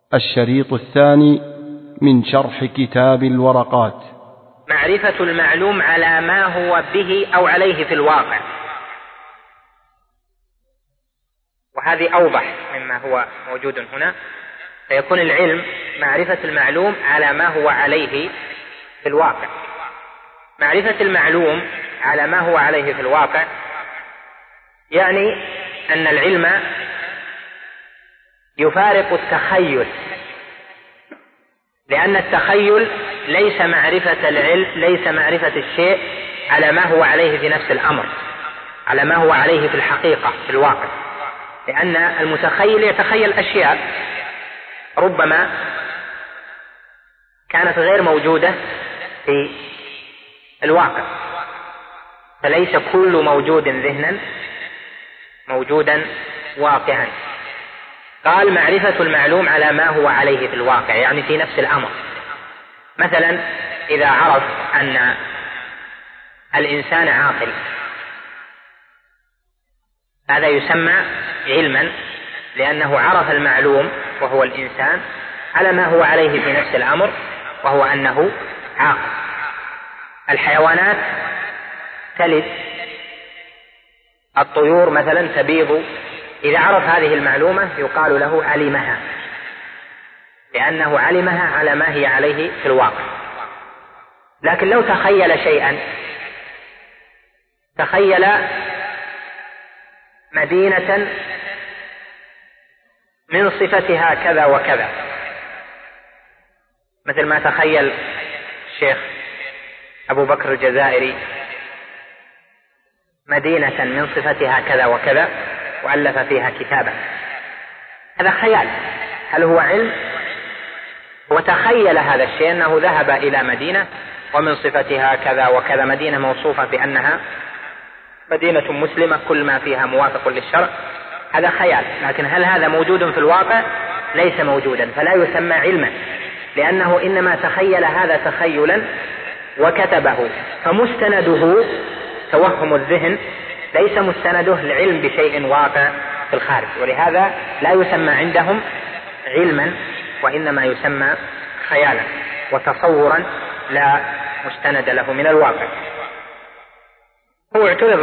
الشريط الثاني من شرح كتاب الورقات. معرفة المعلوم على ما هو به أو عليه في الواقع، وهذه أوضح مما هو موجود هنا. فيكون العلم معرفة المعلوم على ما هو عليه في الواقع. معرفة المعلوم على ما هو عليه في الواقع يعني أن العلم يفارق التخيل، لأن التخيل ليس معرفة العلم، ليس معرفة الشيء على ما هو عليه في نفس الأمر، على ما هو عليه في الحقيقة في الواقع، لأن المتخيل يتخيل أشياء ربما كانت غير موجودة في الواقع، فليس كل موجود ذهنا موجودا واقعا. قال معرفة المعلوم على ما هو عليه في الواقع يعني في نفس الأمر. مثلا إذا عرف أن الإنسان عاقل، هذا يسمى علما، لأنه عرف المعلوم وهو الإنسان على ما هو عليه في نفس الأمر، وهو أنه عاقل. الحيوانات تلد، الطيور مثلا تبيض، إذا عرف هذه المعلومة يقال له علمها، لأنه علمها على ما هي عليه في الواقع. لكن لو تخيل شيئا، تخيل مدينة من صفتها كذا وكذا، مثل ما تخيل الشيخ أبو بكر الجزائري مدينة من صفتها كذا وكذا وألف فيها كتابا، هذا خيال. هل هو علم؟ هو تخيل هذا الشيء، أنه ذهب إلى مدينة ومن صفتها كذا وكذا، مدينة موصوفة بأنها مدينة مسلمة كل ما فيها موافق للشرع، هذا خيال. لكن هل هذا موجود في الواقع؟ ليس موجودا، فلا يسمى علما، لأنه إنما تخيل هذا تخيلا وكتبه، فمستنده توهم الذهن، ليس مستنده العلم بشيء واقع في الخارج، ولهذا لا يسمى عندهم علما، وإنما يسمى خيالا وتصورا لا مستند له من الواقع. هو اعترض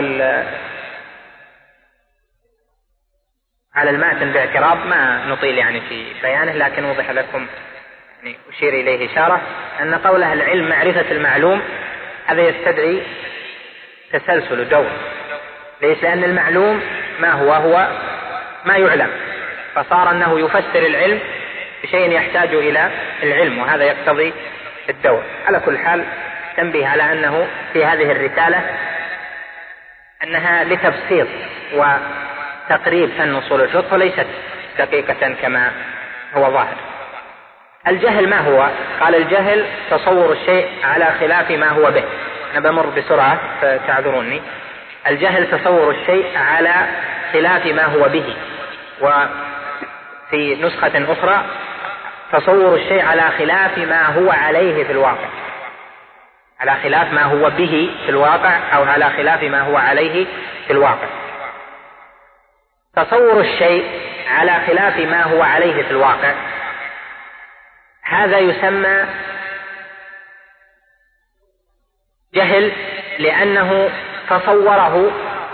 على الماتن باعتراض ما نطيل يعني في بيانه، لكن وضح لكم يعني أشير إليه إشارة أن قوله العلم معرفة المعلوم هذا يستدعي تسلسل دور، ليس لأن المعلوم ما هو ما يعلم، فصار أنه يفسر العلم بشيء يحتاج إلى العلم، وهذا يقتضي الدور. على كل حال تنبيه على أنه في هذه الرسالة أنها لتبسيط وتقريب فن أصول الفقه، وليست دقيقة كما هو ظاهر. الجهل ما هو؟ قال الجهل تصور الشيء على خلاف ما هو به. أنا بمر بسرعة فتعذروني. الجهل تصور الشيء على خلاف ما هو به، وفي نسخة أخرى تصور الشيء على خلاف ما هو عليه في الواقع، على خلاف ما هو به في الواقع أو على خلاف ما هو عليه في الواقع. تصور الشيء على خلاف ما هو عليه في الواقع هذا يسمى جهل، لأنه تصوره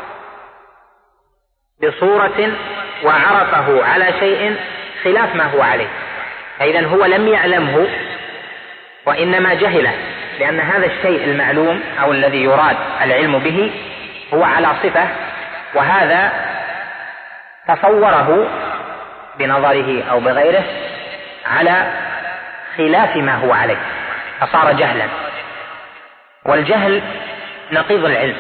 بصورة وعرفه على شيء خلاف ما هو عليه، فإذا هو لم يعلمه وإنما جهله، لأن هذا الشيء المعلوم أو الذي يراد العلم به هو على صفة، وهذا تصوره بنظره أو بغيره على خلاف ما هو عليه، فصار جهلا. والجهل نقيض العلم،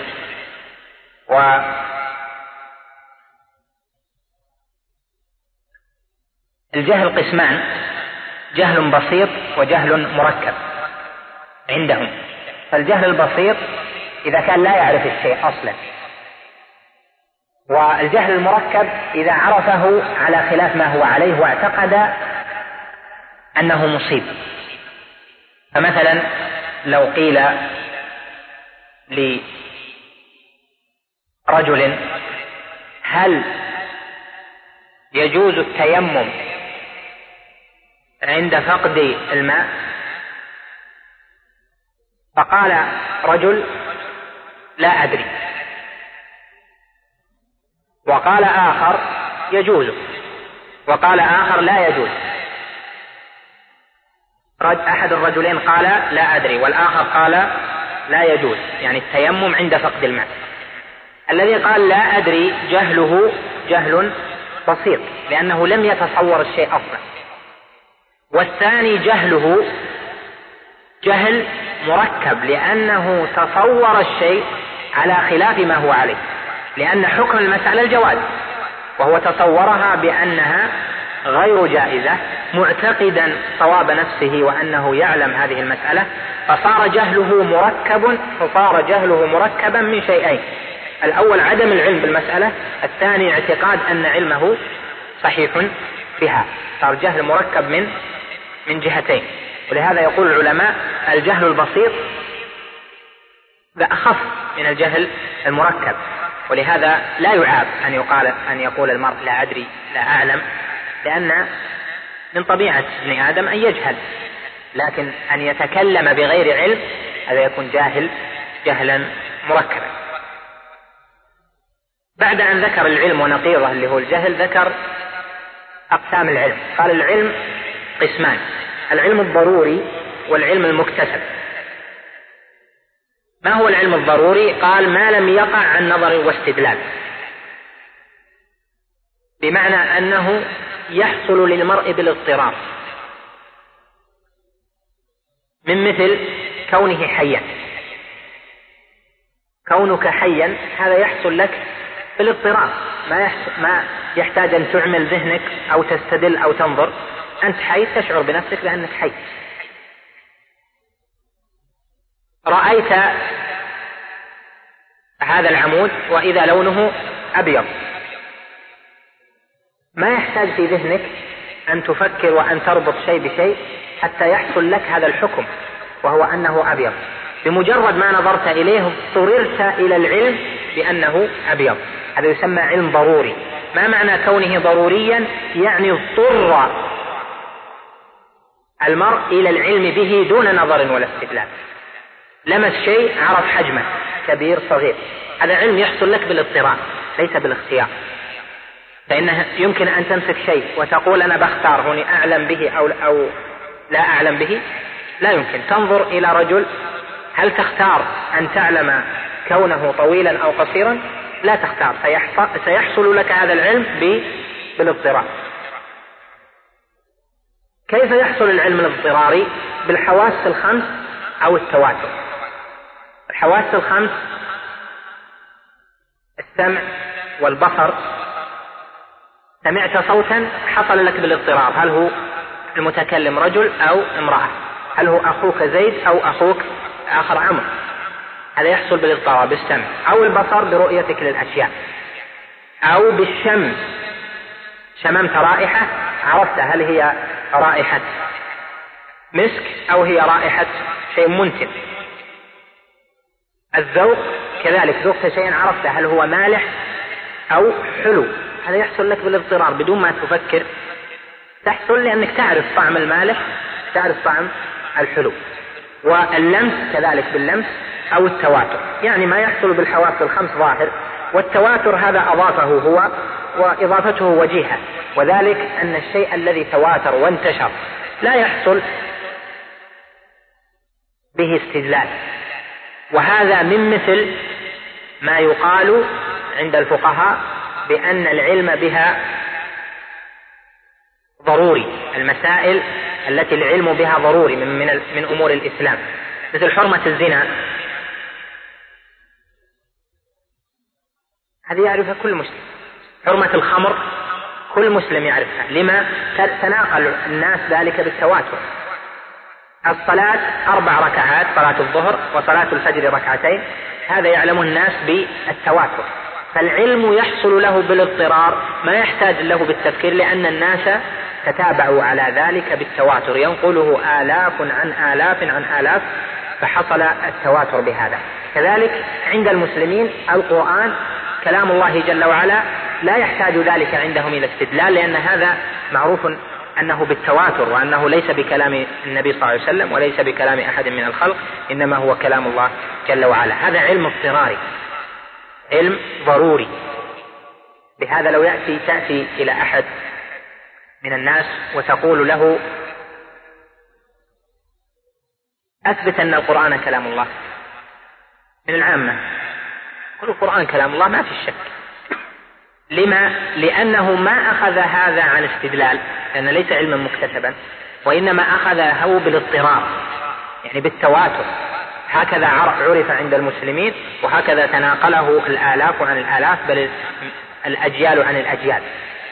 والجهل قسمان: جهل بسيط وجهل مركب عندهم. فالجهل البسيط إذا كان لا يعرف الشيء أصلا، والجهل المركب إذا عرفه على خلاف ما هو عليه واعتقد أنه مصيب. فمثلا لو قيل لرجل هل يجوز التيمم عند فقد الماء، فقال رجل لا أدري، وقال آخر يجوز، وقال آخر لا يجوز. أحد الرجلين قال لا أدري، والآخر قال لا يجوز، يعني التيمم عند فقد الماء. الذي قال لا أدري جهله جهل بسيط لأنه لم يتصور الشيء أصلا، والثاني جهله جهل مركب لأنه تصور الشيء على خلاف ما هو عليه، لأن حكم المسألة الجواز وهو تصورها بأنها غير جائزة معتقدا صواب نفسه وأنه يعلم هذه المسألة، فصار جهله مركبا من شيئين: الأول عدم العلم بالمسألة، الثاني اعتقاد أن علمه صحيح بها. صار جهل مركب من جهتين. ولهذا يقول العلماء الجهل البسيط أخف من الجهل المركب، ولهذا لا يعاب أن يقول المرء لا أدري لا أعلم، لأن من طبيعة ابن آدم أن يجهل، لكن أن يتكلم بغير علم هذا يكون جهلا مركبا. بعد أن ذكر العلم ونقيضه اللي هو الجهل، ذكر أقسام العلم. قال العلم قسمان: العلم الضروري والعلم المكتسب. ما هو العلم الضروري؟ قال ما لم يقع عن نظر واستدلال، بمعنى أنه يحصل للمرء بالاضطرار، من مثل كونه حيا. كونك حيا هذا يحصل لك بالاضطرار، ما يحتاج أن تعمل ذهنك أو تستدل أو تنظر، أنت حي تشعر بنفسك بأنك حي. رأيت هذا العمود وإذا لونه أبيض، ما يحتاج في ذهنك أن تفكر وأن تربط شيء بشيء حتى يحصل لك هذا الحكم وهو أنه أبيض. بمجرد ما نظرت إليه اضطررت إلى العلم بأنه أبيض. هذا يسمى علم ضروري. ما معنى كونه ضروريا؟ يعني اضطر المرء إلى العلم به دون نظر ولا استدلال. لمس شيء عرف حجمه كبير صغير، هذا علم يحصل لك بالاضطرار ليس بالاختيار. فإنه يمكن أن تمسك شيء وتقول أنا بختار هوني أعلم به أو لا أعلم به، لا يمكن. تنظر إلى رجل، هل تختار أن تعلم كونه طويلا أو قصيرا؟ لا تختار، سيحصل لك هذا العلم بالاضطرار. كيف يحصل العلم الاضطراري؟ بالحواس الخمس أو التواتر. الحواس الخمس: السمع والبصر. سمعت صوتا حصل لك بالاضطرار، هل هو المتكلم رجل أو امرأة؟ هل هو أخوك زيد أو أخوك آخر عمرو؟ هذا يحصل بالاضطرار بالسمع. أو البصر برؤيتك للأشياء. أو بالشم، شممت رائحة عرفت هل هي رائحة مسك أو هي رائحة شيء منتن. الذوق كذلك، ذوقت شيئا عرفت هل هو مالح أو حلو. هذا يحصل لك بالاضطرار بدون ما تفكر، تحصل لأنك تعرف طعم المالح، تعرف طعم الحلو. واللمس كذلك باللمس أو التواتر، يعني ما يحصل بالحواس الخمس ظاهر، والتواتر هذا أضافه هو وإضافته وجيهة، وذلك أن الشيء الذي تواتر وانتشر لا يحصل به استدلال. وهذا من مثل ما يقال عند الفقهاء بأن العلم بها ضروري، المسائل التي العلم بها ضروري من أمور الإسلام، مثل حرمة الزنا، هذه يعرفها كل مسلم. حرمة الخمر كل مسلم يعرفها. لما؟ تناقل الناس ذلك بالتواتر. الصلاة 4 ركعات، صلاة الظهر وصلاة الفجر 2، هذا يعلم الناس بالتواتر. فالعلم يحصل له بالاضطرار، ما يحتاج له بالتفكير، لأن الناس تتابعوا على ذلك بالتواتر، ينقله آلاف عن آلاف عن آلاف، فحصل التواتر بهذا. كذلك عند المسلمين القرآن كلام الله جل وعلا لا يحتاج ذلك عندهم إلى استدلال، لأن هذا معروف أنه بالتواتر، وأنه ليس بكلام النبي صلى الله عليه وسلم وليس بكلام أحد من الخلق، إنما هو كلام الله جل وعلا. هذا علم اضطراري، علم ضروري. بهذا لو تأتي إلى أحد من الناس وتقول له أثبت أن القرآن كلام الله، من العامة يقول القرآن كلام الله ما في شك. لما؟ لأنه ما أخذ هذا عن استدلال، لأن ليس علما مكتسبا، وإنما أخذه بالاضطرار، يعني بالتواتر. هكذا عرف عند المسلمين، وهكذا تناقله الآلاف عن الآلاف، بل الأجيال عن الأجيال.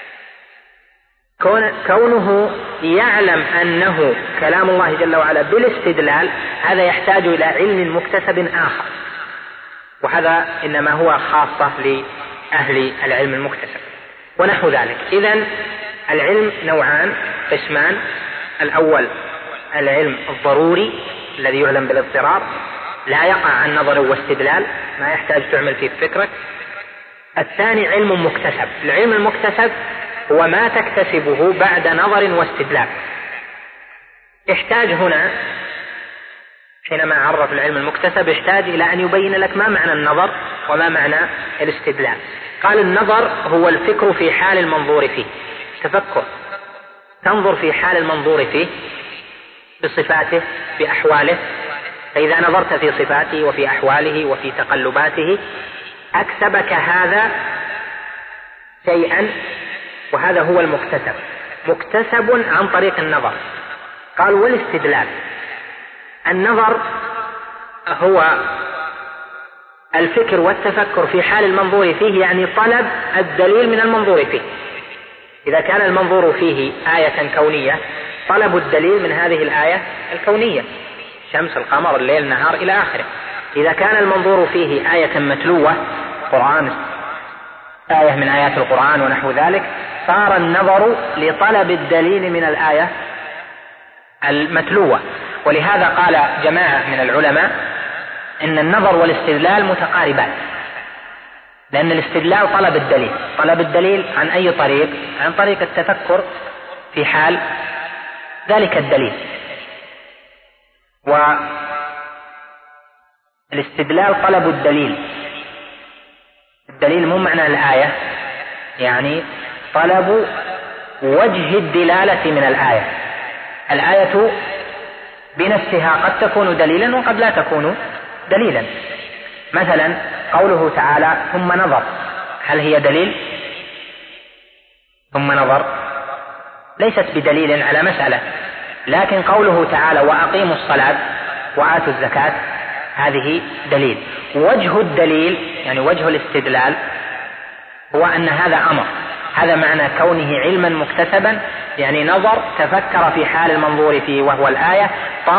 كونه يعلم أنه كلام الله جل وعلا بالاستدلال، هذا يحتاج إلى علم مكتسب آخر، وهذا إنما هو خاصة لأهل العلم المكتسب ونحو ذلك. إذن العلم نوعان، قسمان: الأول العلم الضروري الذي يعلم بالاضطرار، لا يقع عن نظر واستدلال، ما يحتاج تعمل فيه فكرك. الثاني علم مكتسب. العلم المكتسب هو ما تكتسبه بعد نظر واستدلال. احتاج هنا حينما عرف العلم المكتسب احتاج إلى أن يبين لك ما معنى النظر وما معنى الاستدلال. قال: النظر هو الفكر في حال المنظور فيه، تفكر، تنظر في حال المنظور فيه بصفاته بأحواله، فإذا نظرت في صفاته وفي أحواله وفي تقلباته أكسبك هذا شيئا، وهذا هو المكتسب، مكتسب عن طريق النظر. قال: والاستدلال، النظر هو الفكر والتفكر في حال المنظور فيه، يعني طلب الدليل من المنظور فيه. إذا كان المنظور فيه آية كونية، طلب الدليل من هذه الآية الكونية، الشمس، القمر، الليل، النهار إلى آخره. إذا كان المنظور فيه آية متلوة، قرآن، آية من آيات القرآن ونحو ذلك، صار النظر لطلب الدليل من الآية المتلوة. ولهذا قال جماعة من العلماء إن النظر والاستدلال متقاربان، لأن الاستدلال طلب الدليل. طلب الدليل عن أي طريق؟ عن طريق التفكر في حال ذلك الدليل. والاستدلال طلب الدليل. الدليل مو معنى الآية، يعني طلب وجه الدلالة من الآية. الآية بنفسها قد تكون دليلا وقد لا تكون دليلا. مثلا قوله تعالى: ثم نظر، هل هي دليل؟ ثم نظر ليست بدليل على مسألة، لكن قوله تعالى: وأقيموا الصلاة وآتوا الزكاة، هذه دليل. وجه الدليل يعني وجه الاستدلال هو أن هذا أمر. هذا معنى كونه علما مكتسبا، يعني نظر، تفكر في حال المنظور فيه وهو الآية،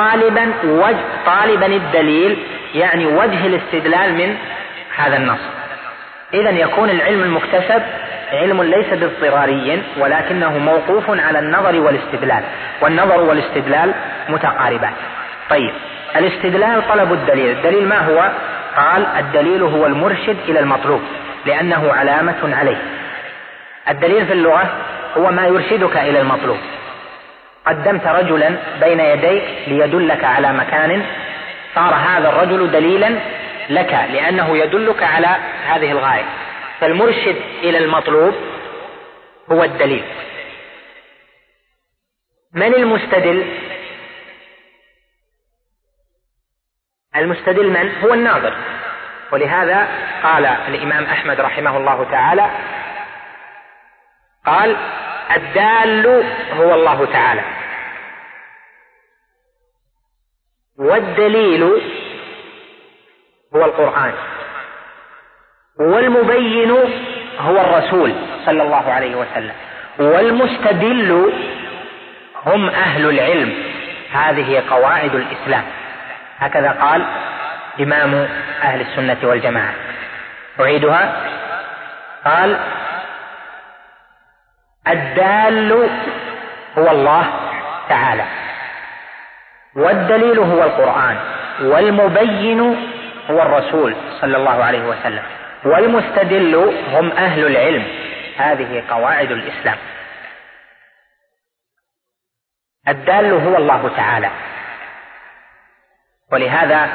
طالبا الدليل، يعني وجه الاستدلال من هذا النص. إذن يكون العلم المكتسب علم ليس باضطراري، ولكنه موقوف على النظر والاستدلال، والنظر والاستدلال متقاربان. طيب، الاستدلال طلب الدليل. الدليل ما هو؟ قال: الدليل هو المرشد إلى المطلوب لأنه علامة عليه. الدليل في اللغة هو ما يرشدك إلى المطلوب. قدمت رجلا بين يديك ليدلك على مكان، صار هذا الرجل دليلا لك لأنه يدلك على هذه الغاية. فالمرشد إلى المطلوب هو الدليل. من المستدل؟ المستدل من؟ هو الناظر. ولهذا قال الإمام أحمد رحمه الله تعالى، قال: الدال هو الله تعالى، والدليل هو القرآن، والمبين هو الرسول صلى الله عليه وسلم، والمستدل هم أهل العلم. هذه قواعد الإسلام. هكذا قال إمام أهل السنة والجماعة. أعيدها. قال: الدال هو الله تعالى، والدليل هو القرآن، والمبين هو الرسول صلى الله عليه وسلم، والمستدل هم أهل العلم. هذه قواعد الإسلام. الدال هو الله تعالى. ولهذا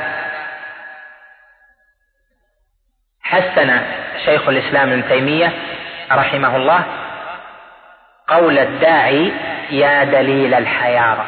حسن شيخ الإسلام ابن تيمية رحمه الله قول الداعي: يا دليل الحيارى،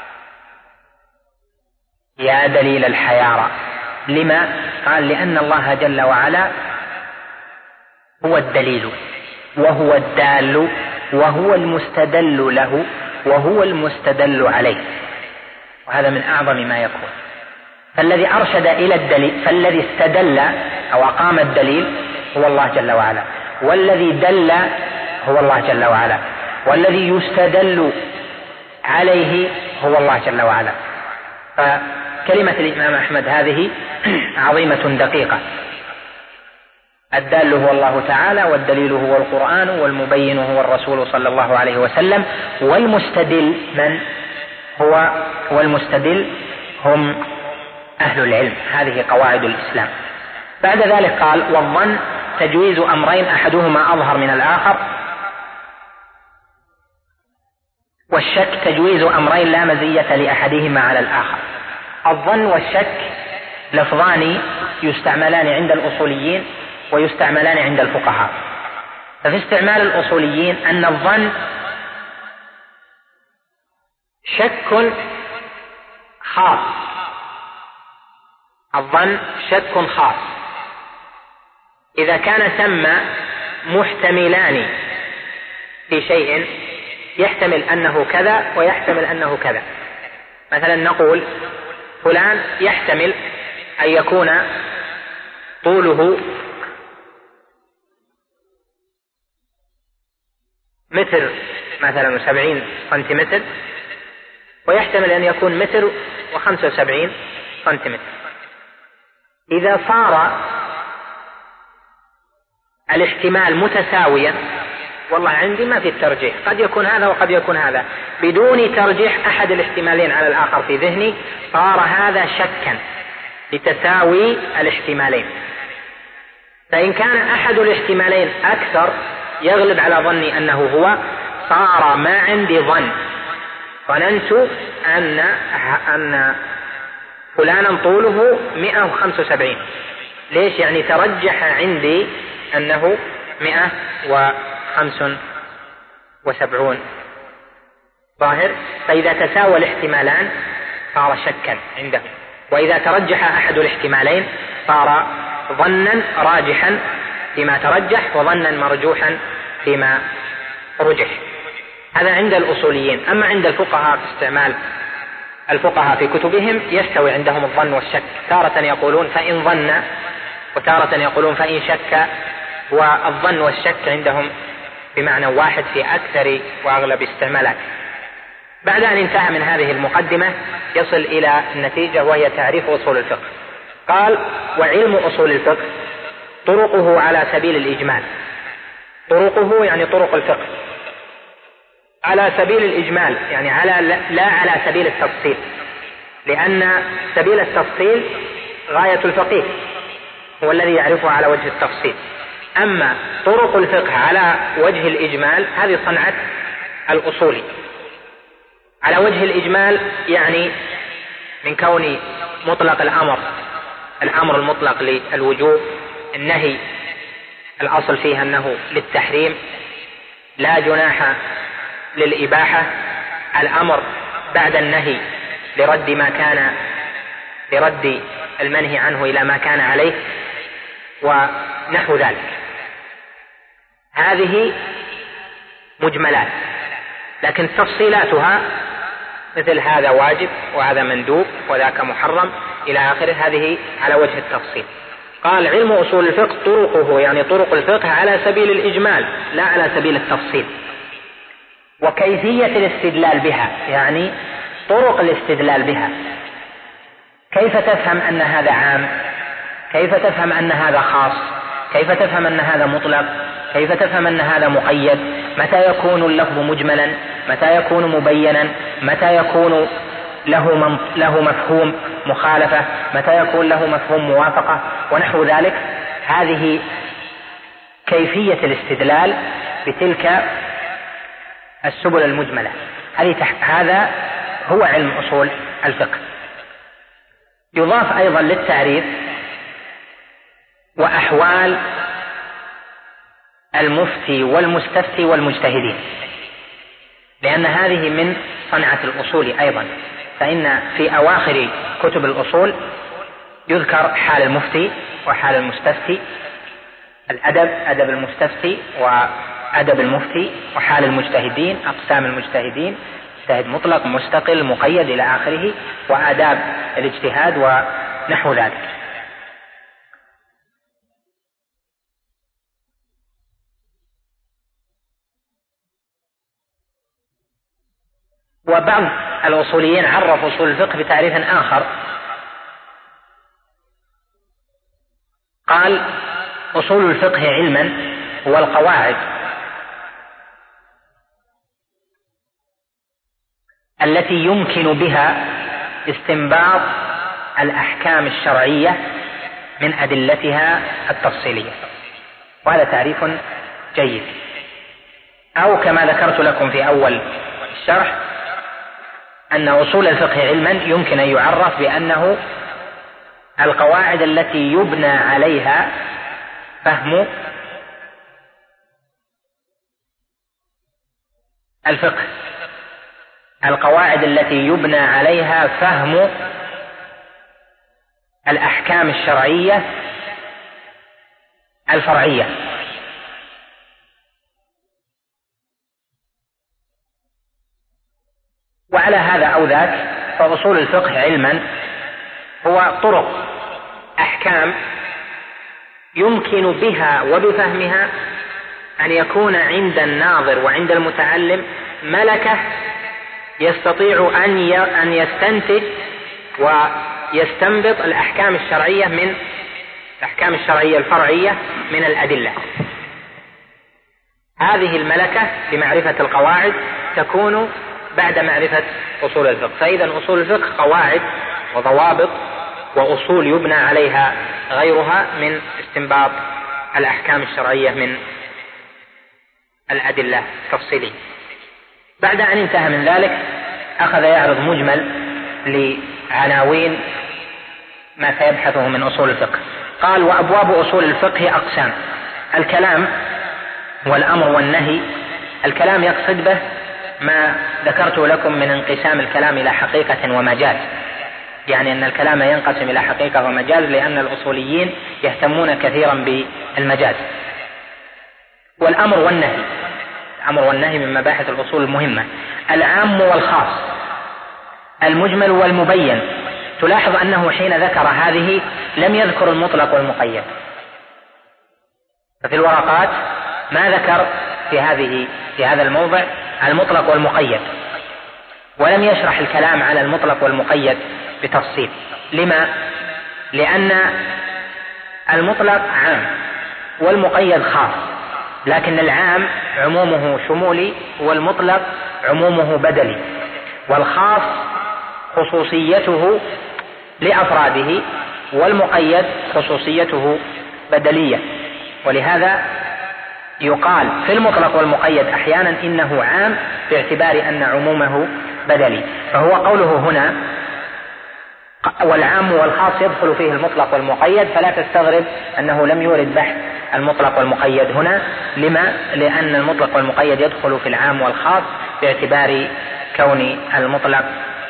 يا دليل الحيارى. لما؟ قال: لأن الله جل وعلا هو الدليل وهو الدال وهو المستدل له وهو المستدل عليه، وهذا من أعظم ما يكون. فالذي أرشد إلى الدليل، فالذي استدل أو أقام الدليل هو الله جل وعلا، والذي دل هو الله جل وعلا، والذي يستدل عليه هو الله جل وعلا. فكلمة الإمام أحمد هذه عظيمة دقيقة. الدال هو الله تعالى، والدليل هو القرآن، والمبين هو الرسول صلى الله عليه وسلم، والمستدل من هو؟ والمستدل هم أهل العلم. هذه قواعد الإسلام. بعد ذلك قال: والظن تجويز أمرين أحدهما أظهر من الآخر، والشك تجويز أمرين لا مزية لأحدهما على الآخر. الظن والشك لفظان يستعملان عند الأصوليين ويستعملان عند الفقهاء. ففي استعمال الأصوليين أن الظن شك خاص، الظن شك خاص إذا كان ثم محتملان في شيء، يحتمل أنه كذا ويحتمل أنه كذا. مثلا نقول فلان يحتمل أن يكون طوله متر مثلا 70 سنتيمتر، ويحتمل أن يكون متر 75 سنتيمتر. إذا صار الاحتمال متساويا، والله عندي ما في الترجيح، قد يكون هذا وقد يكون هذا، بدون ترجيح أحد الاحتمالين على الآخر في ذهني، صار هذا شكا لتساوي الاحتمالين. فإن كان أحد الاحتمالين أكثر يغلب على ظني أنه هو، صار ما عندي ظن، ظننت أن فلانا طوله 175. ليش؟ يعني ترجح عندي أنه 175 ظاهر. فإذا تساوى الاحتمالان صار شكا عنده، وإذا ترجح أحد الاحتمالين صار ظنا راجحا فيما ترجح وظنا مرجوحا فيما رجح. هذا عند الأصوليين. أما عند الفقهاء في استعمال الفقهاء في كتبهم يستوي عندهم الظن والشك، تارة يقولون فإن ظن وتارة يقولون فإن شك، والظن والشك عندهم بمعنى واحد في أكثر وأغلب استعمالات. بعد أن انتهى من هذه المقدمة يصل إلى النتيجة، وهي تعريف أصول الفقه. قال: وعلم أصول الفقه طرقه على سبيل الإجمال. طرقه يعني طرق الفقه على سبيل الإجمال، يعني لا على سبيل التفصيل، لأن سبيل التفصيل غاية الفقيه هو الذي يعرفه على وجه التفصيل. أما طرق الفقه على وجه الإجمال هذه صنعة الأصولي. على وجه الإجمال يعني من كون مطلق الأمر المطلق للوجوب، النهي الأصل فيها أنه للتحريم، لا جناح للإباحة، الأمر بعد النهي لرد المنهي عنه إلى ما كان عليه، ونحو ذلك. هذه مجملات، لكن تفصيلاتها مثل هذا واجب وهذا مندوب وذاك محرم إلى آخره، هذه على وجه التفصيل. قال: علم أصول الفقه طرقه يعني طرق الفقه على سبيل الإجمال لا على سبيل التفصيل. وكيفية الاستدلال بها يعني طرق الاستدلال بها، كيف تفهم أن هذا عام، كيف تفهم أن هذا خاص، كيف تفهم أن هذا مطلق، كيف تفهم أن هذا مقيد، متى يكون اللفظ مجملا، متى يكون مبينا، متى يكون له مفهوم مخالفة، متى يكون له مفهوم موافقة، ونحو ذلك. هذه كيفية الاستدلال بتلك السبل المجملة. هذا هو علم أصول الفقه. يضاف أيضا للتعريف وأحوال المفتي والمستفتي والمجتهدين، لأن هذه من صنعة الأصول أيضا، فإن في أواخر كتب الأصول يذكر حال المفتي وحال المستفتي، الأدب، أدب المستفتي وأدب المفتي، وحال المجتهدين، أقسام المجتهدين، مجتهد مطلق، مستقل، مقيد إلى آخره، وآداب الاجتهاد ونحو ذلك. وبعض الأصوليين عرف أصول الفقه بتعريف آخر، قال: أصول الفقه علما هو القواعد التي يمكن بها استنباط الأحكام الشرعية من أدلتها التفصيلية. وهذا تعريف جيد. أو كما ذكرت لكم في أول الشرح أن أصول الفقه علما يمكن أن يعرف بأنه القواعد التي يبنى عليها فهم الفقه، القواعد التي يبنى عليها فهم الأحكام الشرعية الفرعية. وعلى هذا أو ذاك فأصول الفقه علما هو طرق أحكام يمكن بها وبفهمها أن يكون عند الناظر وعند المتعلم ملكة يستطيع أن يستنتج ويستنبط الأحكام الشرعية من الأحكام الشرعية الفرعية من الأدلة. هذه الملكة بمعرفة القواعد تكون بعد معرفة أصول الفقه. فإذا أصول الفقه قواعد وضوابط وأصول يبنى عليها غيرها من استنباط الأحكام الشرعية من الأدلة التفصيلية. بعد أن انتهى من ذلك أخذ يعرض مجمل لعناوين ما سيبحثه من أصول الفقه. قال: وأبواب أصول الفقه أقسام: الكلام والأمر والنهي. الكلام يقصد به ما ذكرته لكم من انقسام الكلام إلى حقيقة ومجاز، يعني أن الكلام ينقسم إلى حقيقة ومجاز، لأن الأصوليين يهتمون كثيرا بالمجاز. والأمر والنهي، الأمر والنهي من مباحث الأصول المهمة. العام والخاص، المجمل والمبين. تلاحظ أنه حين ذكر هذه لم يذكر المطلق والمقيد، ففي الورقات ما ذكر في هذا الموضع المطلق والمقيد، ولم يشرح الكلام على المطلق والمقيد بتفصيل. لما؟ لأن المطلق عام والمقيد خاص، لكن العام عمومه شمولي والمطلق عمومه بدلي، والخاص خصوصيته لأفراده والمقيد خصوصيته بدلية. ولهذا يقال في المطلق والمقيد أحيانا إنه عام باعتبار أن عمومه بدلي. فهو قوله هنا والعام والخاص يدخل فيه المطلق والمقيد، فلا تستغرب أنه لم يورد بحث المطلق والمقيد هنا. لما؟ لأن المطلق والمقيد يدخل في العام والخاص باعتبار كون المطلق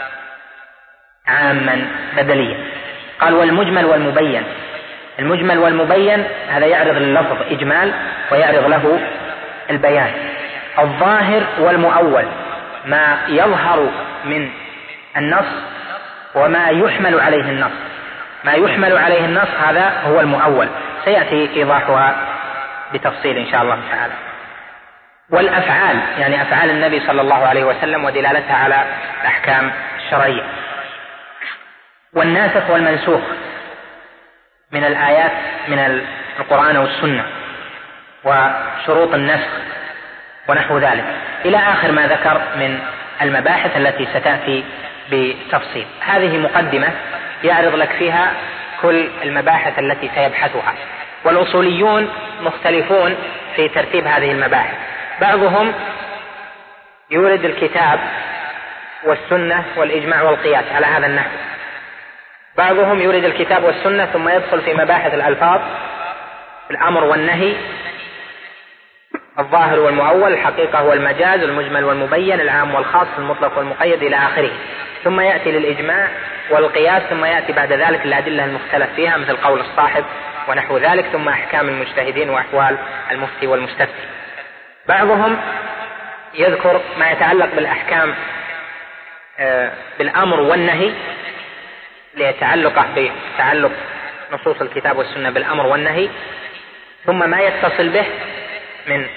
عاما بدليا. قال: والمجمل والمبين. المجمل والمبين هذا يعرض لللفظ إجمال ويعرض له البيان. الظاهر والمؤول، ما يظهر من النص وما يحمل عليه النص. ما يحمل عليه النص هذا هو المؤول، سيأتي إيضاحها بتفصيل إن شاء الله تعالى. والأفعال، يعني أفعال النبي صلى الله عليه وسلم ودلالتها على الأحكام الشرعية. والناسخ والمنسوخ من الآيات من القرآن والسنة، وشروط النسخ ونحو ذلك، إلى آخر ما ذكر من المباحث التي ستأتي بتفصيل. هذه مقدمة يعرض لك فيها كل المباحث التي سيبحثها. والأصوليون مختلفون في ترتيب هذه المباحث، بعضهم يورد الكتاب والسنة والإجماع والقياس على هذا النحو. بعضهم يريد الكتاب والسنة ثم يدخل في مباحث الألفاظ، الأمر والنهي، الظاهر والمؤول، الحقيقة والمجاز، المجمل والمبين، العام والخاص، المطلق والمقيد إلى آخره، ثم يأتي للإجماع والقياس، ثم يأتي بعد ذلك الأدلة المختلف فيها مثل قول الصاحب ونحو ذلك، ثم أحكام المجتهدين وأحوال المفتي والمستفتي. بعضهم يذكر ما يتعلق بالأحكام بالأمر والنهي ليتعلقه بتعلق نصوص الكتاب والسنة بالأمر والنهي، ثم ما يتصل به من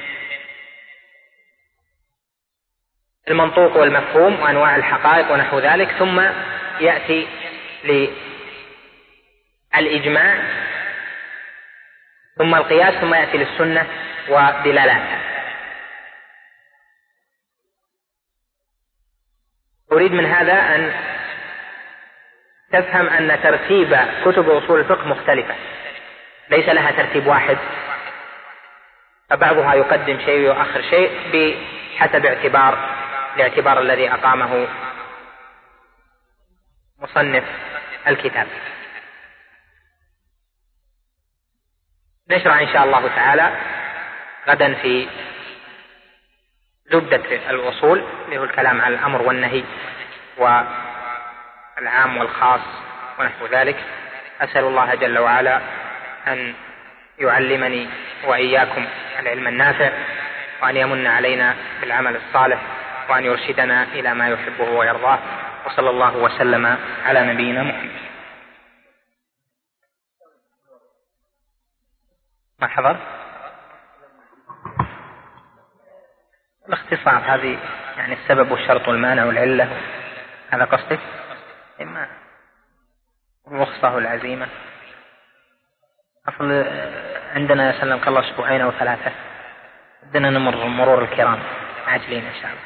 المنطوق والمفهوم وأنواع الحقائق ونحو ذلك، ثم يأتي للإجماع ثم القياس، ثم يأتي للسنة ودلالاتها. أريد من هذا أن تفهم أن ترتيب كتب أصول الفقه مختلفة، ليس لها ترتيب واحد، فبعضها يقدم شيء ويؤخر شيء بحسب الاعتبار الذي أقامه مصنف الكتاب. نشرع إن شاء الله تعالى غدا في زبدة الأصول اللي هو الكلام على الأمر والنهي والعام والخاص ونحو ذلك. أسأل الله جل وعلا أن يعلمني وإياكم العلم النافع، وأن يمن علينا بالعمل الصالح، وأن يرشدنا إلى ما يحبه ويرضاه، وصلى الله وسلم على نبينا محمد. ما حضر الاختصار هذه يعني السبب والشرط والمانع والعلة، هذا قصدك؟ إما الرخصة والعزيمة. أصل عندنا سلمك الله أسبوعين أو 3 بدنا نمر مرور الكرام عاجلين إن شاء الله.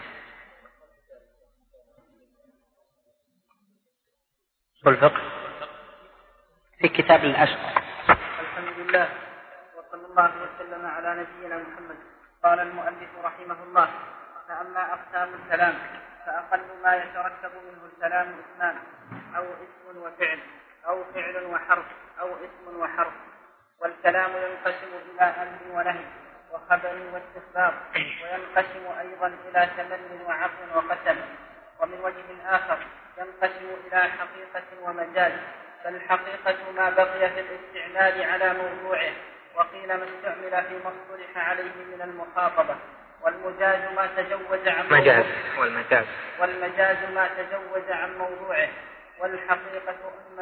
والفقه في كتاب الأشقر. الحمد لله وصلى الله وسلم على نبينا محمد. قال المؤلف رحمه الله: فأما أقسام الكلام فأقل ما يتركب منه الكلام 2: أو اسم وفعل، أو فعل وحرف، أو اسم وحرف. والكلام ينقسم إلى أمر ونهي وخبر واستخبار، وينقسم أيضا إلى تمن وعفو وقسم. ومن وجه آخر ينقسم إلى حقيقة ومجاز، فالحقيقة ما بقي في الاستعمال على موضوعه، وقيل ما استعمل فيما اصطلح عليه من المخاطبة. والمجاز ما تجوز عن موضوعه، والمجاز ما تجوز عن موضوعه. والحقيقة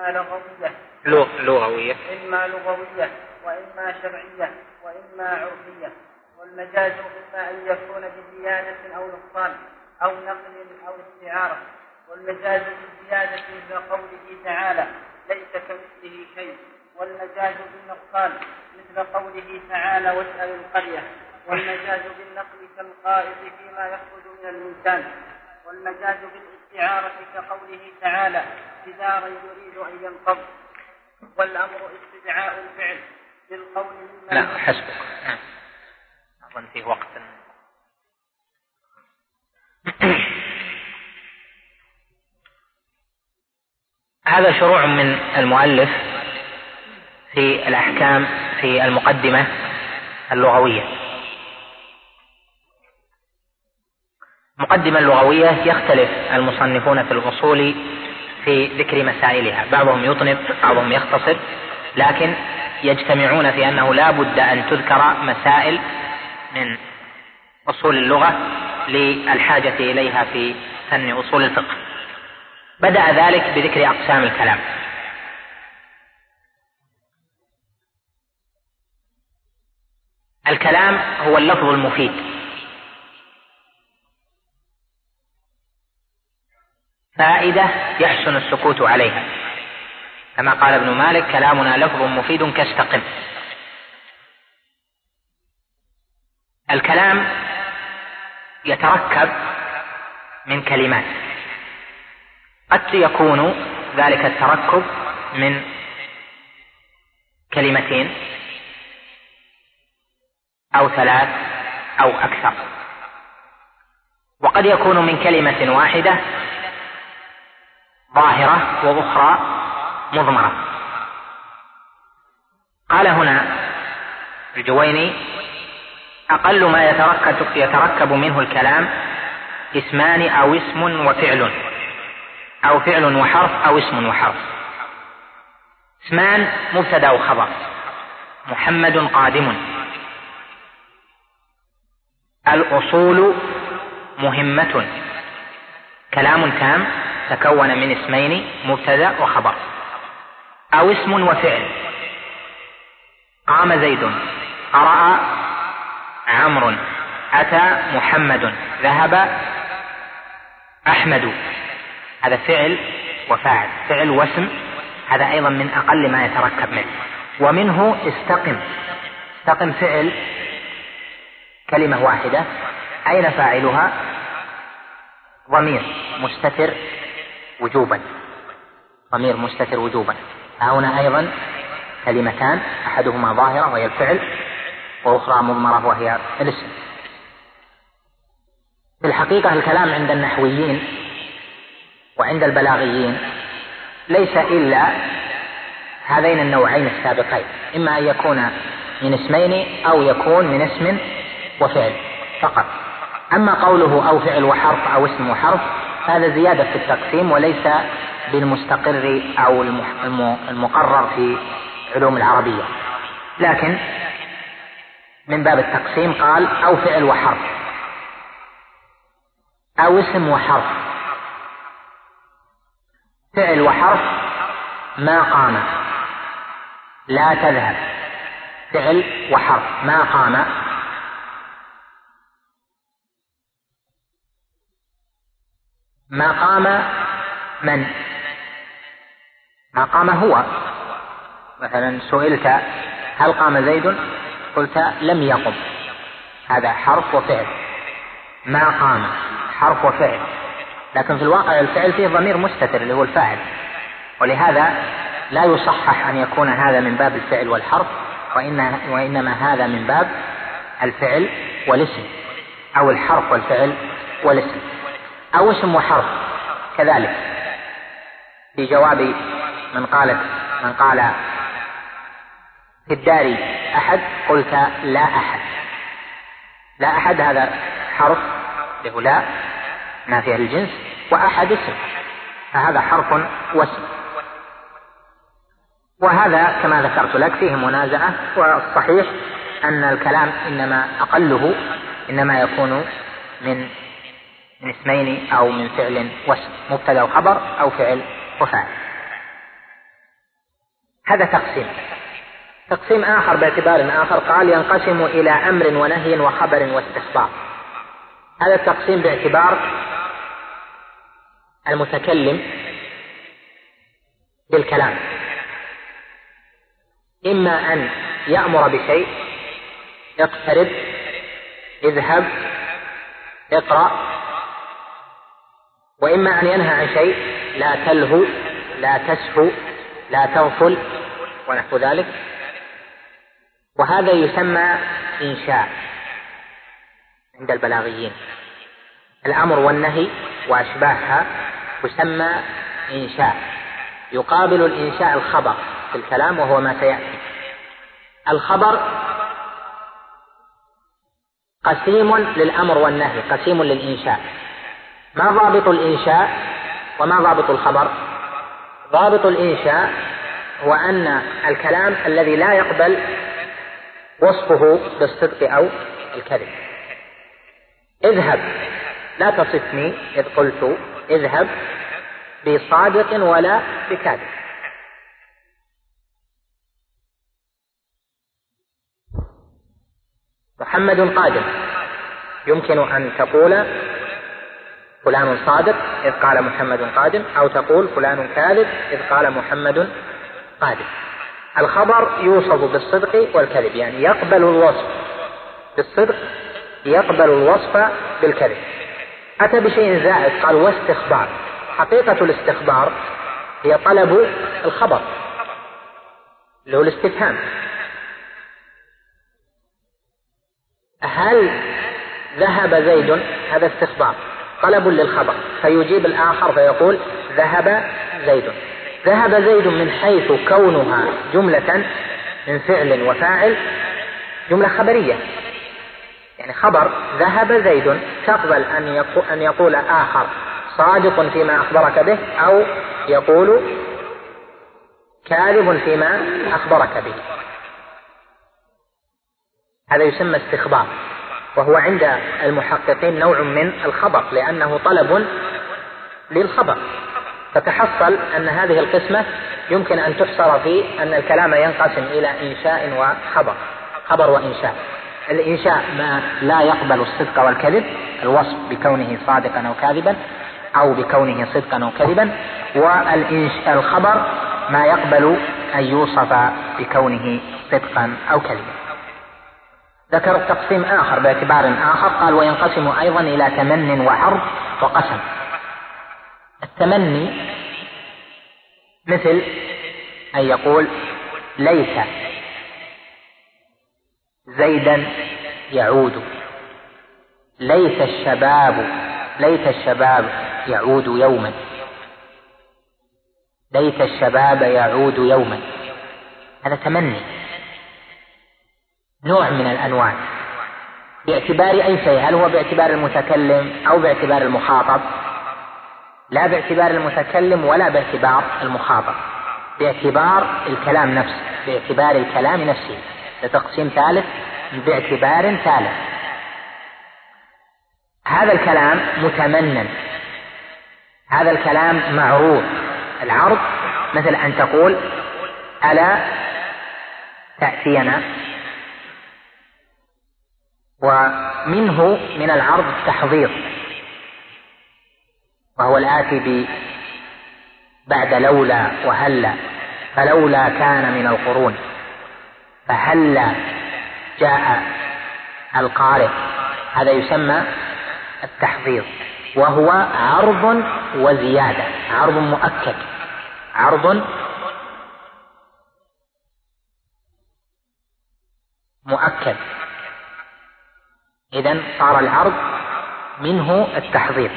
إما لغوية وإما شرعية وإما عرفية. والمجاز إما أن يكون بزيادة أو نقصان أو نقل أو استعارة. والمجاز بالزيادة مثل قوله تعالى: ليس كمثله شيء. والمجاز بالنقصان مثل قوله تعالى: واسأل القرية. والمجاز بالنقل كالقائد فيما يخرج من الإنسان. والمجاز بالاستعارة كقوله تعالى: جدارا يريد أن ينقض. والأمر استدعاء الفعل بالقول مما لا حسبك، أظن فيه وقت. هذا شروع من المؤلف في الأحكام في المقدمة اللغوية. المقدمة اللغوية يختلف المصنفون في الأصول في ذكر مسائلها، بعضهم يطنب بعضهم يختصر، لكن يجتمعون في أنه لا بد أن تذكر مسائل من أصول اللغة للحاجة إليها في فن أصول الفقه. بدأ ذلك بذكر أقسام الكلام. الكلام هو اللفظ المفيد، فائدة يحسن السكوت عليها، كما قال ابن مالك: كلامنا لفظ مفيد كاستقم. الكلام يتركب من كلمات، قد يكون ذلك التركب من 2 أو 3 أو أكثر، وقد يكون من كلمة واحدة ظاهرة وأخرى مضمرة. قال هنا الجويني: أقل ما يتركب منه الكلام اسمان أو اسم وفعل، أو فعل وحرف، أو اسم وحرف. اسمان مبتدأ وخبر: محمد قادم. الأصول مهمة، كلام تام تكون من اسمين مبتدأ وخبر. أو اسم وفعل: قام زيد، قرأ عمرو، أتى محمد، ذهب أحمد. هذا فعل وفاعل، فعل واسم، هذا أيضا من أقل ما يتركب منه. ومنه استقم. استقم فعل كلمة واحدة، أين فاعلها؟ ضمير مستتر وجوبا، ضمير مستتر وجوبا. هنا أيضا كلمتان، أحدهما ظاهرة وهي الفعل، وأخرى مضمرة وهي الاسم. في الحقيقة الكلام عند النحويين وعند البلاغيين ليس إلا هذين النوعين السابقين، إما أن يكون من اسمين أو يكون من اسم وفعل فقط. أما قوله أو فعل وحرف أو اسم وحرف هذا زيادة في التقسيم، وليس بالمستقر أو المقرر في علوم العربية، لكن من باب التقسيم قال أو فعل وحرف أو اسم وحرف. فعل وحرف: ما قام، لا تذهب. فعل وحرف: ما قام، ما قام من؟ ما قام هو. مثلا سئلت هل قام زيد؟ قلت لم يقم، هذا حرف وفعل. ما قام حرف وفعل، لكن في الواقع الفعل فيه ضمير مستتر اللي هو الفاعل، ولهذا لا يصحح أن يكون هذا من باب الفعل والحرف، وإنما هذا من باب الفعل والاسم، أو الحرف والفعل والاسم. أو اسم وحرف كذلك. في جواب من قال في الدار أحد، قلت لا أحد. لا أحد هذا حرف له لا نافية للجنس، وأحد اسم، فهذا حرف واسم. وهذا كما ذكرت لك فيه منازعة، والصحيح أن الكلام إنما أقله إنما يكون من اسمين أو من فعل واسم، مبتدأ وخبر أو فعل وفاعل. هذا تقسيم. تقسيم آخر باعتبار آخر قال ينقسم إلى أمر ونهي وخبر واستخبار. هذا التقسيم باعتبار المتكلم بالكلام، إما أن يأمر بشيء: اقترب، اذهب، اقرأ، وإما أن ينهى عن شيء: لا تلهو، لا تسهو، لا تغفل، ونحو ذلك. وهذا يسمى إنشاء عند البلاغيين. الأمر والنهي وأشباهها يسمى إنشاء. يقابل الإنشاء الخبر في الكلام، وهو ما سيأتي. الخبر قسيم للأمر والنهي، قسيم للإنشاء. ما ضابط الإنشاء وما ضابط الخبر؟ ضابط الإنشاء هو أن الكلام الذي لا يقبل وصفه بالصدق أو الكذب. اذهب، لا تصفني إذ قلت اذهب بصادق ولا بكاذب. محمد قادم، يمكن أن تقول فلان صادق إذ قال محمد قادم، أو تقول فلان كاذب إذ قال محمد قادم. الخبر يوصف بالصدق والكذب، يعني يقبل الوصف بالصدق، يقبل الوصف بالكذب. أتى بشيء زائد قال واستخبار. حقيقة الاستخبار هي طلب الخبر اللي هو الاستفهام. هل ذهب زيد؟ هذا استخبار، طلب للخبر، فيجيب الآخر فيقول ذهب زيد. ذهب زيد من حيث كونها جملة من فعل وفاعل جملة خبرية، يعني خبر ذهب زيد تقبل أن يقول آخر صادق فيما أخبرك به، أو يقول كاذب فيما أخبرك به. هذا يسمى استخبار، وهو عند المحققين نوع من الخبر لأنه طلب للخبر. فتحصل أن هذه القسمة يمكن أن تحصر في أن الكلام ينقسم إلى إنشاء وخبر، خبر وإنشاء. الإنشاء ما لا يقبل الصدق والكذب، الوصف بكونه صادقا أو كاذبا أو بكونه صدقا أو كذبا، والخبر ما يقبل أن يوصف بكونه صدقا أو كذبا. ذكر تقسيم آخر باعتبار آخر، قال وينقسم أيضا إلى تمن وعرض وقسم. التمني مثل أن يقول ليس زيدا يعود، ليت الشباب يعود يوما، ليت الشباب يعود يوما. هذا تمني، نوع من الأنواع. باعتبار أي شيء؟ هل هو باعتبار المتكلم أو باعتبار المخاطب؟ لا باعتبار المتكلم ولا باعتبار المخاطب، باعتبار الكلام نفسه، باعتبار الكلام نفسه. لتقسيم ثالث باعتبار ثالث. هذا الكلام متمنن، هذا الكلام معروض. العرض مثل أن تقول ألا تأتينا، ومنه من العرض التحضير، وهو الآتي بعد لولا وهلا، فلولا كان من القرون، فهلا جاء القارئ. هذا يسمى التحضير، وهو عرض وزيادة، عرض مؤكد، عرض مؤكد. إذن صار العرض منه التحضير.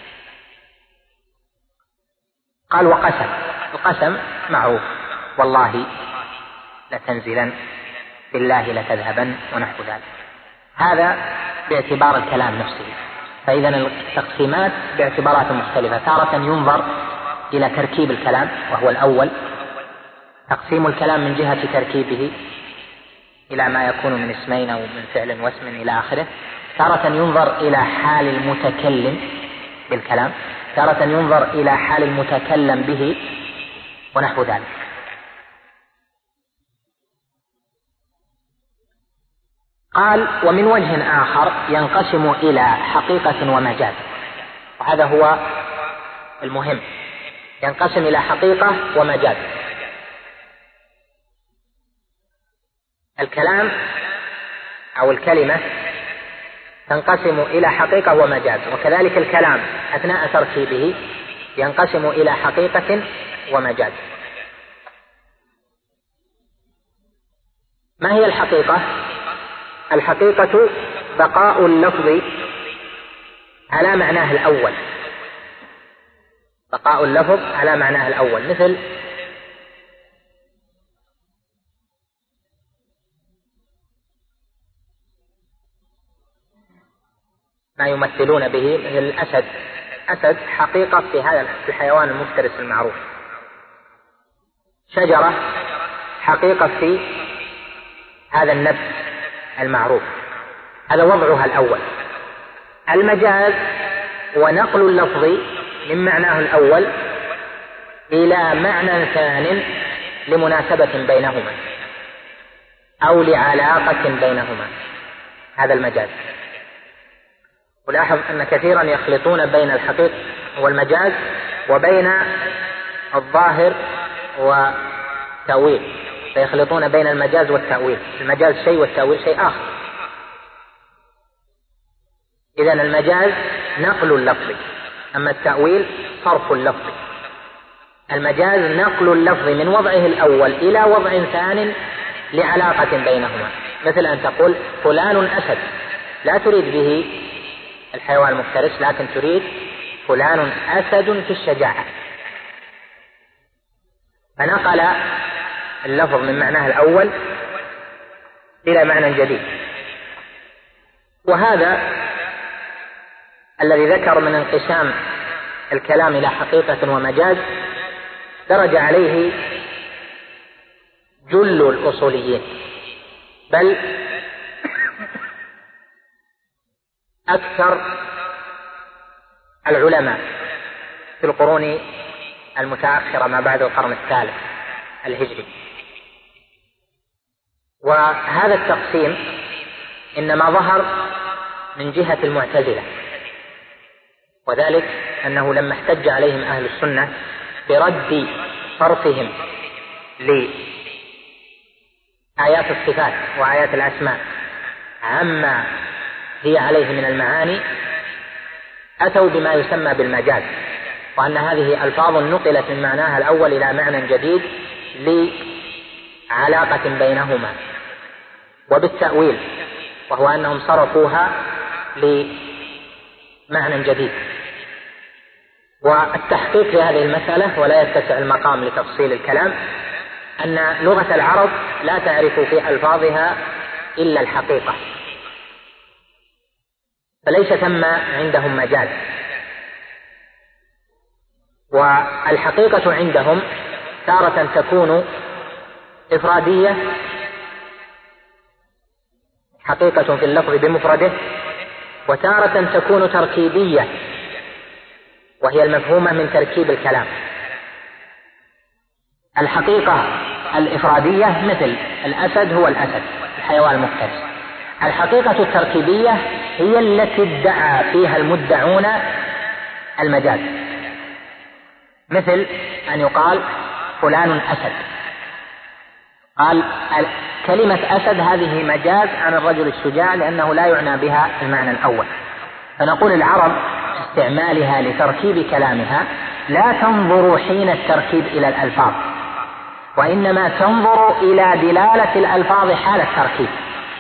قال وقسم. القسم معروف، والله لتنزلن، بالله لتذهبن، ونحو ذلك. هذا باعتبار الكلام نفسه. فإذا التقسيمات باعتبارات مختلفة. تارة ينظر إلى تركيب الكلام، وهو الأول، تقسيم الكلام من جهة تركيبه إلى ما يكون من اسمين أو من فعل واسم إلى آخره. تارة ينظر إلى حال المتكلم بالكلام، تارة ينظر إلى حال المتكلم به، ونحو ذلك. قال ومن وجه آخر ينقسم إلى حقيقة ومجاز، وهذا هو المهم. ينقسم إلى حقيقة ومجاز. الكلام أو الكلمة تنقسم إلى حقيقة ومجاز، وكذلك الكلام أثناء تركيبه ينقسم إلى حقيقة ومجاز. ما هي الحقيقة؟ الحقيقة بقاء اللفظ على معناه الأول، بقاء اللفظ على معناه الأول. مثل ما يمثلون به، مثل الأسد. أسد حقيقة في هذا الحيوان المفترس المعروف. شجرة حقيقة في هذا النبت المعروف. هذا وضعها الأول. المجاز ونقل اللفظ من معناه الأول إلى معنى ثان لمناسبة بينهما أو لعلاقة بينهما، هذا المجاز. ولاحظ أن كثيرا يخلطون بين الحقيقة والمجاز وبين الظاهر والتأويل، فيخلطون بين المجاز والتأويل. المجاز شيء والتأويل شيء آخر. إذن المجاز نقل اللفظ، أما التأويل صرف اللفظ. المجاز نقل اللفظ من وضعه الأول إلى وضع ثان لعلاقة بينهما. مثل أن تقول فلان أسد، لا تريد به الحيوان المفترس، لكن تريد فلان أسد في الشجاعة. فنقل اللفظ من معناه الأول إلى معنى جديد. وهذا الذي ذكر من انقسام الكلام إلى حقيقة ومجاز درج عليه جل الأصوليين، بل أكثر العلماء في القرون المتأخرة ما بعد القرن الثالث الهجري. وهذا التقسيم إنما ظهر من جهة المعتزلة، وذلك أنه لما احتج عليهم أهل السنة برد صرفهم لآيات الصفات وآيات الأسماء عما هي عليه من المعاني، أتوا بما يسمى بالمجاز، وأن هذه ألفاظ نقلت من معناها الأول إلى معنى جديد لعلاقة بينهما، وبالتأويل، وهو أنهم صرفوها لمعنى جديد. والتحقيق في هذه المسألة، ولا يتسع المقام لتفصيل الكلام، أن لغة العرب لا تعرف في ألفاظها إلا الحقيقة، فليس ثم عندهم مجاز. والحقيقة عندهم تارة تكون إفرادية، حقيقة في اللفظ بمفرده، وتارة تكون تركيبية، وهي المفهومة من تركيب الكلام. الحقيقة الإفرادية مثل الأسد هو الأسد، الحيوان المفترس. الحقيقة التركيبية هي التي ادعى فيها المدعون المجاز، مثل أن يقال فلان أسد، قال كلمة أسد هذه مجاز عن الرجل الشجاع لأنه لا يعنى بها المعنى الأول. فنقول العرب استعمالها لتركيب كلامها لا تنظر حين التركيب إلى الألفاظ، وإنما تنظر إلى دلالة الألفاظ حال التركيب.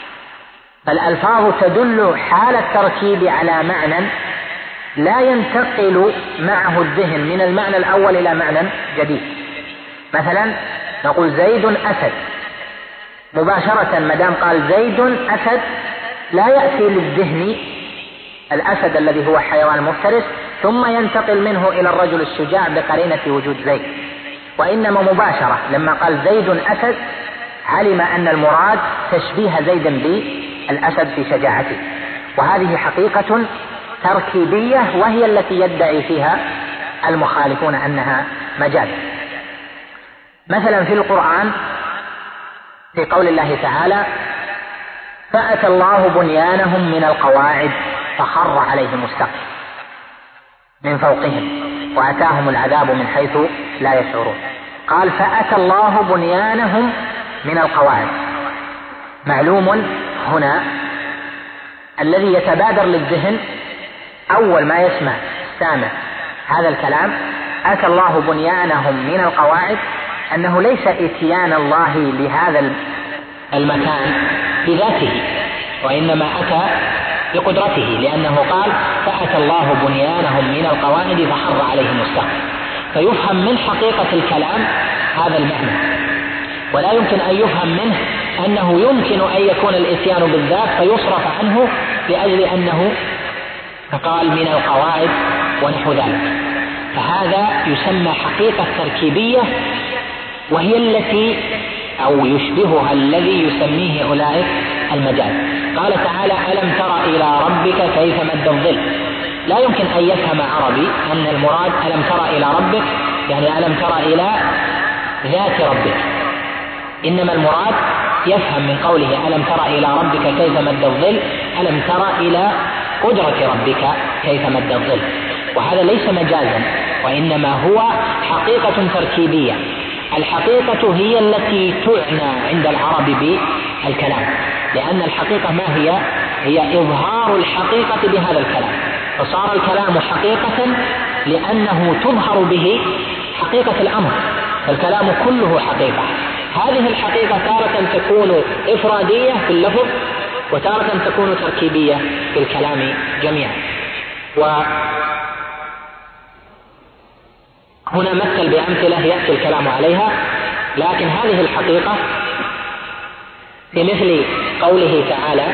فالألفاظ تدل حال التركيب على معنى لا ينتقل معه الذهن من المعنى الأول إلى معنى جديد. مثلا نقول زيد أسد، مباشرة مدام قال زيد أسد لا يأتي للذهن الأسد الذي هو حيوان مفترس ثم ينتقل منه إلى الرجل الشجاع بقرينة وجود زيد، وإنما مباشرة لما قال زيد أسد علم أن المراد تشبيه زيد بالأسد في شجاعته. وهذه حقيقة تركيبية، وهي التي يدعي فيها المخالفون أنها مجاز. مثلا في القرآن في قول الله تعالى فأتى الله بنيانهم من القواعد فخر عليهم السقف من فوقهم وأتاهم العذاب من حيث لا يشعرون. قال فأتى الله بنيانهم من القواعد. معلوم هنا الذي يتبادر للذهن أول ما يسمع السامع هذا الكلام أتى الله بنيانهم من القواعد، أنه ليس إتيان الله لهذا المكان بذاته، وإنما أتى بقدرته، لأنه قال فأتى الله بنيانهم من القواعد فخر عليهم السقف. فيفهم من حقيقة الكلام هذا المعنى، ولا يمكن أن يفهم منه أنه يمكن أن يكون الإتيان بالذات فيصرف عنه لأجل أنه قال من القواعد ونحو ذلك. فهذا يسمى حقيقة تركيبية، وهي التي أو يشبهها الذي يسميه أولئك المجاز. قال تعالى ألم تر إلى ربك كيف مد الظل. لا يمكن أن يفهم عربي أن المراد ألم تر إلى ربك يعني ألم تر إلى ذات ربك، إنما المراد يفهم من قوله ألم تر إلى ربك كيف مد الظل ألم تر إلى قدرة ربك كيف مد الظل. وهذا ليس مجازا، وإنما هو حقيقة تركيبية. الحقيقة هي التي تعنى عند العرب بالكلام، لأن الحقيقة ما هي؟ هي إظهار الحقيقة بهذا الكلام، فصار الكلام حقيقة لأنه تظهر به حقيقة الأمر، فالكلام كله حقيقة. هذه الحقيقة تارة تكون إفرادية في اللفظ، وتارة تكون تركيبية في الكلام جميعا. هنا مثل بأمثلة يأتي الكلام عليها، لكن هذه الحقيقة في مثل قوله تعالى: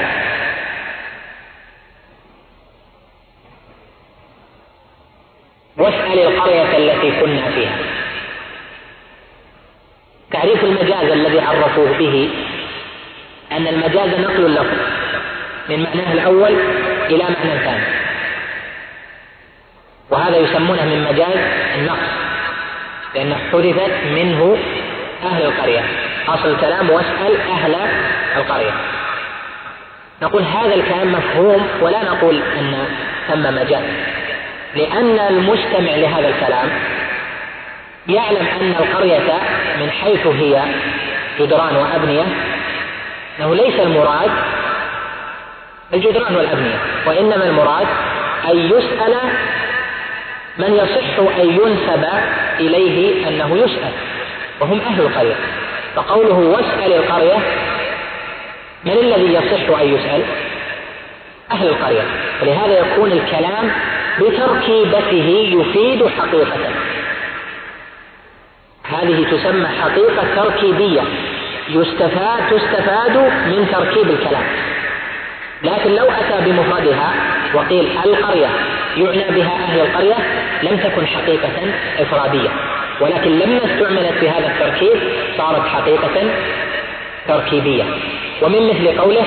واسأل القرية التي كنا فيها. تعريف المجاز الذي عرفوه به أن المجاز نقل اللفظ من معناه الأول إلى معنى ثاني، وهذا يسمونه من مجاز النقص، لأنه حذفت منه أهل القرية. أصل الكلام: واسأل أهل القرية. نقول هذا الكلام مفهوم، ولا نقول أن ثم مجاز، لأن المستمع لهذا الكلام يعلم أن القرية من حيث هي جدران وأبنية أنه ليس المراد الجدران والأبنية، وإنما المراد أن يسأل من يصح أن ينسب إليه أنه يسأل، وهم أهل القرية. فقوله واسأل القرية، من الذي يصح أن يسأل؟ أهل القرية. ولهذا يكون الكلام بتركيبته يفيد حقيقة، هذه تسمى حقيقة تركيبية تستفاد من تركيب الكلام. لكن لو أتى بمفردها وقيل القرية يعنى بها أهل القرية لم تكن حقيقة إفرادية، ولكن لما استعملت في هذا التركيب صارت حقيقة تركيبية. ومن مثل قوله: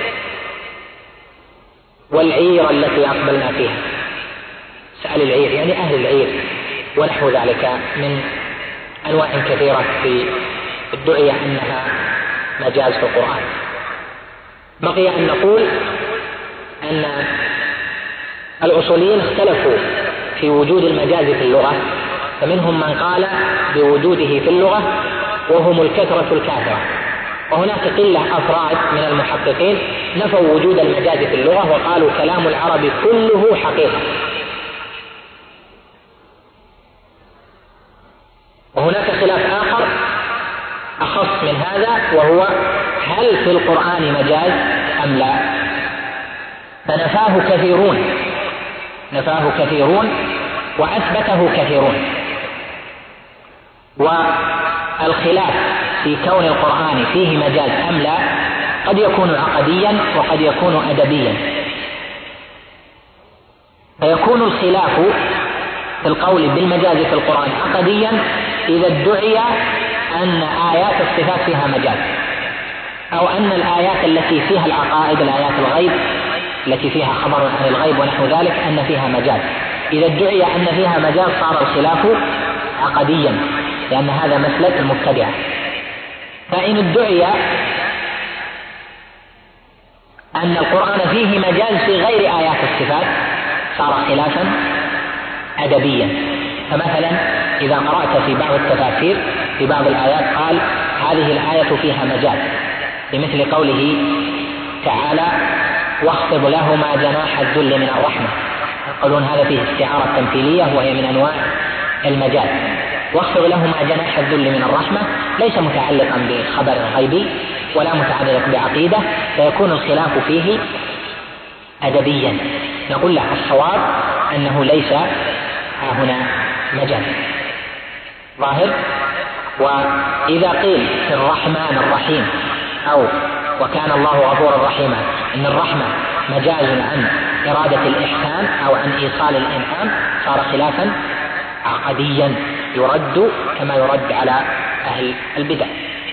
والعير التي أقبلنا فيها. سأل العير يعني أهل العير، ونحو ذلك من أنواع كثيرة في الدعية أنها مجاز في القرآن. بقي أن نقول أن الأصوليين اختلفوا في وجود المجاز في اللغة، فمنهم من قال بوجوده في اللغة وهم الكثرة الكاثرة، وهناك قلة أفراد من المحققين نفوا وجود المجاز في اللغة وقالوا كلام العرب كله حقيقة. وهناك خلاف آخر أخص من هذا، وهو هل في القرآن مجاز أم لا؟ فنفاه كثيرون وأثبته كثيرون. والخلاف في كون القرآن فيه مجاز أم لا قد يكون عقديا وقد يكون أدبيا، فيكون الخلاف في القول بالمجاز في القرآن عقديا إذا ادعي أن آيات الصفات فيها مجاز، أو أن الآيات التي فيها العقائد، الآيات الغيب التي فيها خبر عن الغيب ونحو ذلك، أن فيها مجاز. إذا ادعي أن فيها مجاز صار الخلاف عقديا، لأن هذا مسلك المبتدعة. فإن ادعي أن القرآن فيه مجاز في غير آيات الصفات صار خلافا أدبيا. فمثلا إذا قرأت في بعض التفاسير في بعض الآيات قال هذه الآية فيها مجاز، بمثل قوله تعالى: واخفض لهما جناح الذل من الرحمة. يقولون هذا فيه استعارة تمثيلية وهي من أنواع المجاز. واخفض لهما جناح الذل من الرحمة ليس متعلقا بخبر غيبي ولا متعلق بعقيدة، فيكون الخلاف فيه أدبيا. نقول له الصواب أنه ليس هنا مجاز ظاهر. وإذا قيل في الرحمن الرحيم أو وكان الله غفورا رحيما إن الرحمة مجاز عن إرادة الإحسان أو عن إيصال الإنعام صار خلافا عقديا يرد كما يرد على أهل البدع.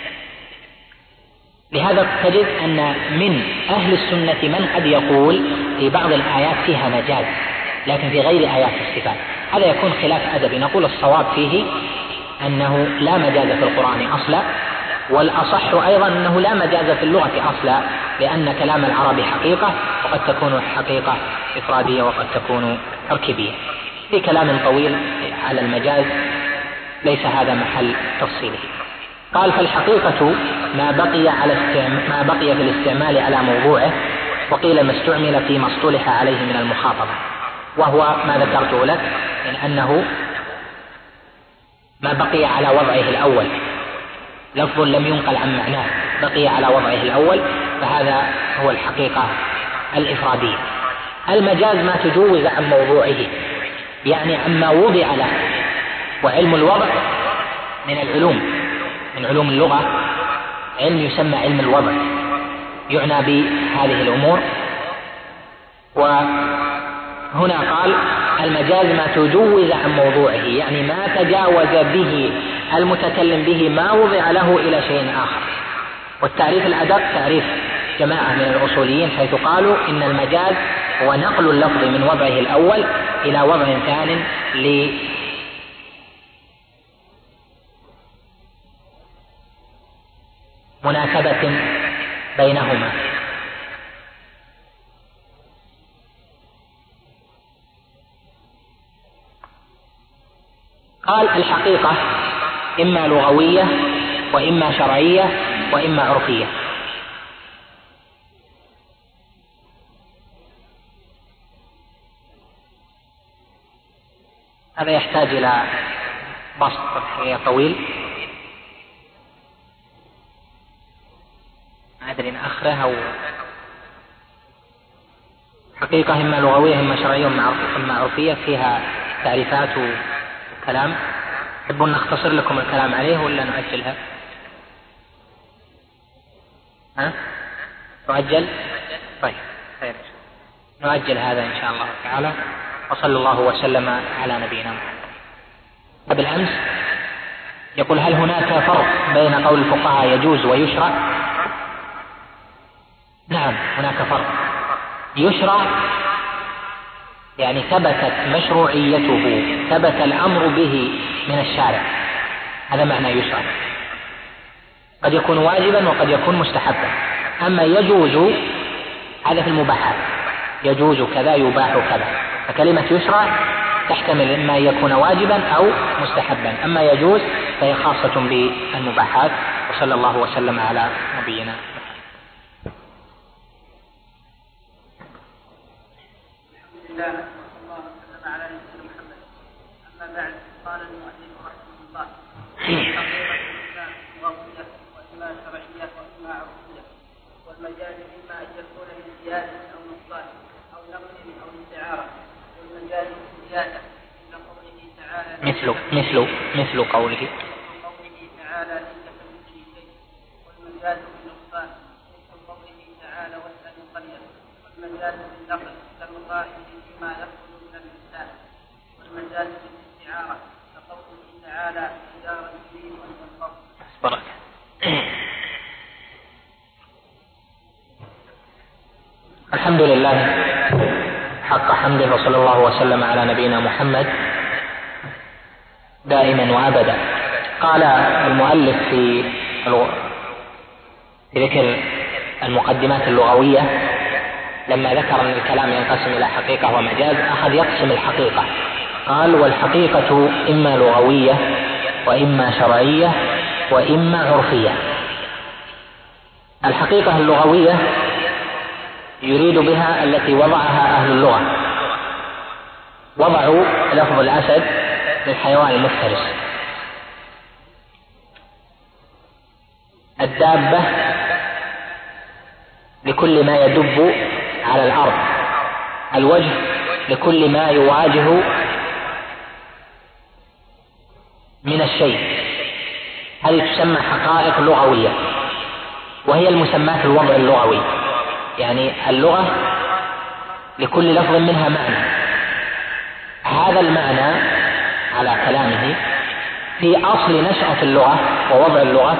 لهذا تجد أن من أهل السنة من قد يقول في بعض الآيات فيها مجاز لكن في غير آيات الصفات، هذا يكون خلاف أدبي. نقول الصواب فيه أنه لا مجاز في القرآن أصلا، والأصح أيضا أنه لا مجاز في اللغة أصلا، لأن كلام العرب حقيقة، وقد تكون حقيقة إفرادية وقد تكون تركيبية. في كلام طويل على المجاز ليس هذا محل تفصيله. قال: فالحقيقة ما بقي في الاستعمال على موضوعه، وقيل ما استعمل فيما اصطلح عليه من المخاطبة، وهو ما ذكرته لك من أنه ما بقي على وضعه الأول، لفظ لم ينقل عن معناه بقي على وضعه الأول، فهذا هو الحقيقة الإفرادية. المجاز ما تجوز عن موضوعه، يعني عما وضع له وعلم الوضع من العلوم، من علوم اللغة علم يسمى علم الوضع، يعنى بهذه الأمور. وهنا قال المجاز ما تجوز عن موضوعه، يعني ما تجاوز به المتكلم به ما وضع له إلى شيء آخر. والتعريف الأدق تعريف جماعة من الأصوليين حيث قالوا إن المجاز هو نقل اللفظ من وضعه الأول إلى وضع ثان لمناسبة بينهما. قال الحقيقة إما لغوية وإما شرعية وإما عرفية. هذا يحتاج إلى بسط طويل، ما أدري نأخره أو حقيقة إما لغوية إما شرعية إما عرفية، فيها تعريفات وكلام. تحبون نختصر لكم الكلام عليه ولا نؤجلها؟ نؤجل؟ طيب خير، نؤجل هذا إن شاء الله تعالى. وصلى الله وسلم على نبينا محمد. بالأمس يقول هل هناك فرق بين قول الفقهاء يجوز ويشرع؟ نعم هناك فرق. يشرع يعني ثبتت مشروعيته، ثبت الأمر به من الشارع، هذا معنى يشرع. قد يكون واجبا وقد يكون مستحبا. أما يجوز هذا في المباحات، يجوز كذا يباح كذا، فكلمة يشرع تحتمل إما يكون واجبا أو مستحبا. أما يجوز فهي خاصة بالمباحات. وصلى الله وسلم على نبينا. الله صلى الله وسلم على نبينا محمد. أما بعد، قال المؤلف رحمه الله: حقيقة الإسلام لغوية وإما شرعية وإما عرفية، والمجاز إما أن يكون لزيادة أو نقصان أو نقل أو استعارة، والمجاز زيادة كقوله تعالى مثل قوله تعالى ليس كمثله شيء، والمجاز بالنقصان مثل قوله تعالى واسأل القرية، والمجاز بالنقل كالقائل فيما يخرج من اللسان، والمجاز بالاستعارة كقوله تعالى إدارة الدين والفضل. الحمد لله حق حمده، وصلى الله وسلم على نبينا محمد دائما وأبدا. قال المؤلف في ذكر المقدمات اللغوية لما ذكر أن الكلام ينقسم إلى حقيقة ومجاز، أخذ يقسم الحقيقة. قال والحقيقة إما لغوية وإما شرعية وإما عرفية. الحقيقة اللغوية يريد بها التي وضعها أهل اللغة، وضعوا لفظ الأسد للحيوان المفترس، الدابة لكل ما يدب على الأرض، الوجه لكل ما يواجه من الشيء. هذه تسمى حقائق لغوية، وهي المسمى في الوضع اللغوي. يعني اللغة لكل لفظ منها معنى، هذا المعنى على كلامه في أصل نشأة اللغة ووضع اللغة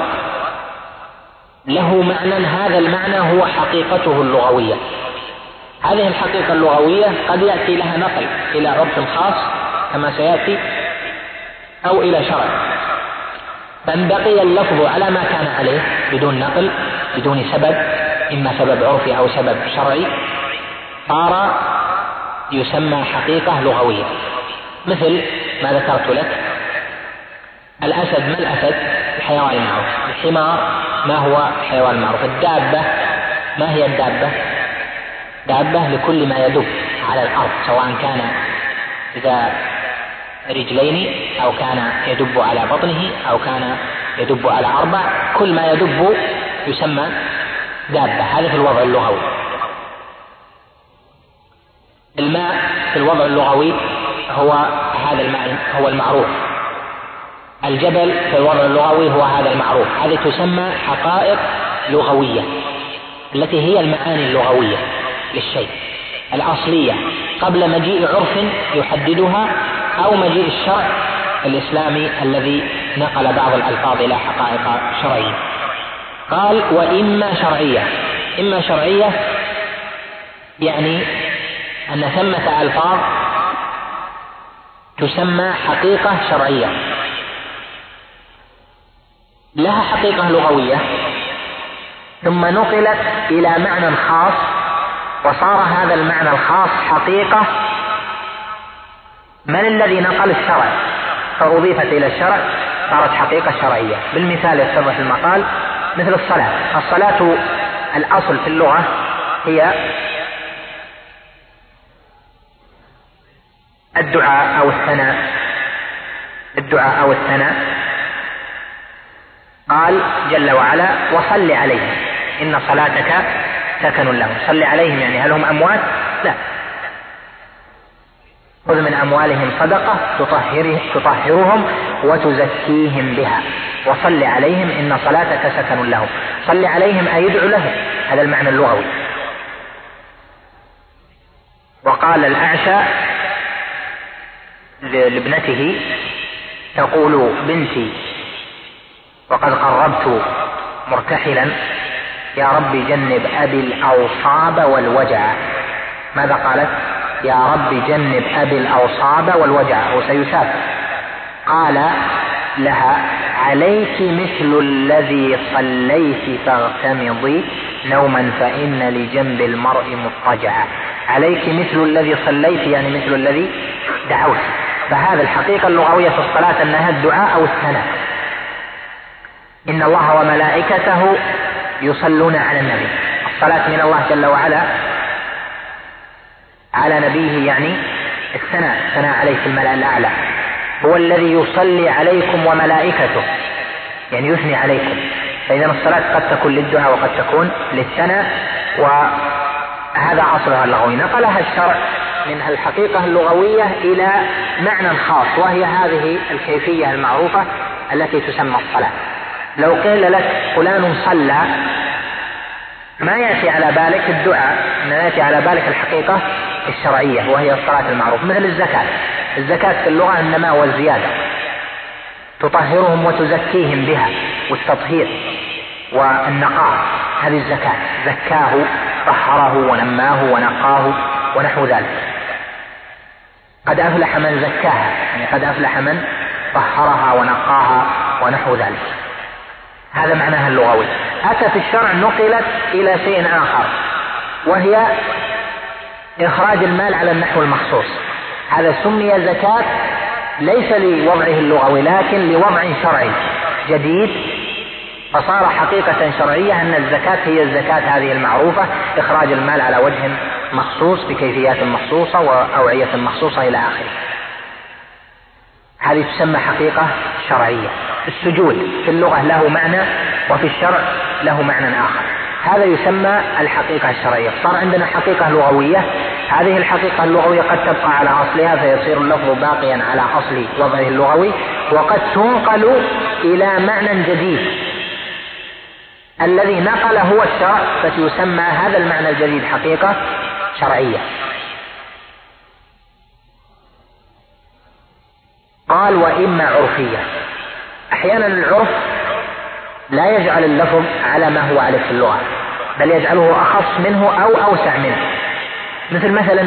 له معنى، هذا المعنى هو حقيقته اللغوية. هذه الحقيقة اللغوية قد يأتي لها نقل إلى عرف خاص كما سيأتي، أو إلى شرع، فإن بقي اللفظ على ما كان عليه بدون نقل بدون سبب، إما سبب عرفي أو سبب شرعي، صار يسمى حقيقة لغوية. مثل ما ذكرت لك، الأسد ما الأسد؟ الحيوان المعروف. الحمار ما هو الحيوان المعروف. الدابة ما هي الدابة؟ دابة لكل ما يدب على الأرض، سواء كان ذا رجلين أو كان يدب على بطنه أو كان يدب على أربع، كل ما يدب يسمى دابة. هذا في الوضع اللغوي. الماء في الوضع اللغوي هو هذا الماء، هو المعروف، الجبل في الوضع اللغوي هو هذا المعروف. هذه تسمى حقائق لغوية، التي هي المعاني اللغوية للشيء الأصلية قبل مجيء عرف يحددها أو مجيء الشرع الإسلامي الذي نقل بعض الألفاظ إلى حقائق شرعية. قال وإما شرعية. إما شرعية يعني أن ثمة ألفاظ تسمى حقيقة شرعية، لها حقيقة لغوية ثم نقلت إلى معنى خاص، وصار هذا المعنى الخاص حقيقة من الذي نقل الشرع، فأضيفت إلى الشرع صارت حقيقة شرعية. بالمثال يتضح المقال، مثل الصلاة. الصلاة الأصل في اللغة هي الدعاء أو الثناء. قال جل وعلا وصل عليهم إن صلاتك سكن لهم. صل عليهم يعني هل هم أموات؟ لا. خذ من أموالهم صدقة تطهرهم وتزكيهم بها وصل عليهم إن صلاتك سكن لهم. صل عليهم أي ادعو لهم، هذا المعنى اللغوي. وقال الأعشى لابنته تقول بنتي وقد قربت مرتحلا يا رب جنب أبي الأوصاب والوجع. ماذا قالت؟ يا رب جنب أبي الأوصاب والوجع، وسيسافر. قال لها عليك مثل الذي صليت فاغتمضي نوما فإن لجنب المرء مضطجعا. عليك مثل الذي صليت يعني مثل الذي دعوت. فهذا الحقيقة اللغوية في الصلاة أنها الدعاء أو الثناء. إن الله وملائكته يصلون على النبي. الصلاة من الله جل وعلا على نبيه يعني الثناء عليه في الملأ الأعلى. هو الذي يصلي عليكم وملائكته يعني يثني عليكم. فإذا الصلاة قد تكون للدعاء وقد تكون للثناء، وهذا أصلها اللغوي. نقلها الشرع من الحقيقة اللغوية إلى معنى خاص، وهي هذه الكيفية المعروفة التي تسمى الصلاة. لو قيل لك فلان صلى ما يأتي على بالك الدعاء، ما يأتي على بالك الحقيقة الشرعية وهي الصلاة المعروفة. مثل الزكاة في اللغة النماء والزيادة، تطهرهم وتزكيهم بها، والتطهير والنقاء هذه الزكاة، زكاه طهره ونماه ونقاه ونحو ذلك. قد أفلح من زكاها يعني قد أفلح من طهرها ونقاها ونحو ذلك. هذا معناها اللغوي. أتى في الشرع نقلت إلى شيء آخر، وهي إخراج المال على النحو المخصوص. هذا سمي زكاة ليس لوضعه اللغوي لكن لوضع شرعي جديد، فصار حقيقة شرعية أن الزكاة هي الزكاة هذه المعروفة، إخراج المال على وجه مخصوص بكيفيات مخصوصة وأوعية مخصوصة إلى آخره. هذه تسمى حقيقة شرعية. السجود في اللغة له معنى وفي الشرع له معنى آخر، هذا يسمى الحقيقة الشرعية. صار عندنا حقيقة لغوية، هذه الحقيقة اللغوية قد تبقى على أصلها فيصير اللفظ باقيا على أصل وضعه اللغوي، وقد تنقل إلى معنى جديد الذي نقل هو الشرع، فتسمى هذا المعنى الجديد حقيقة شرعية. قال وإما عرفية. أحيانا العرف لا يجعل اللفظ على ما هو عليه في اللغة، بل يجعله أخص منه أو أوسع منه. مثلا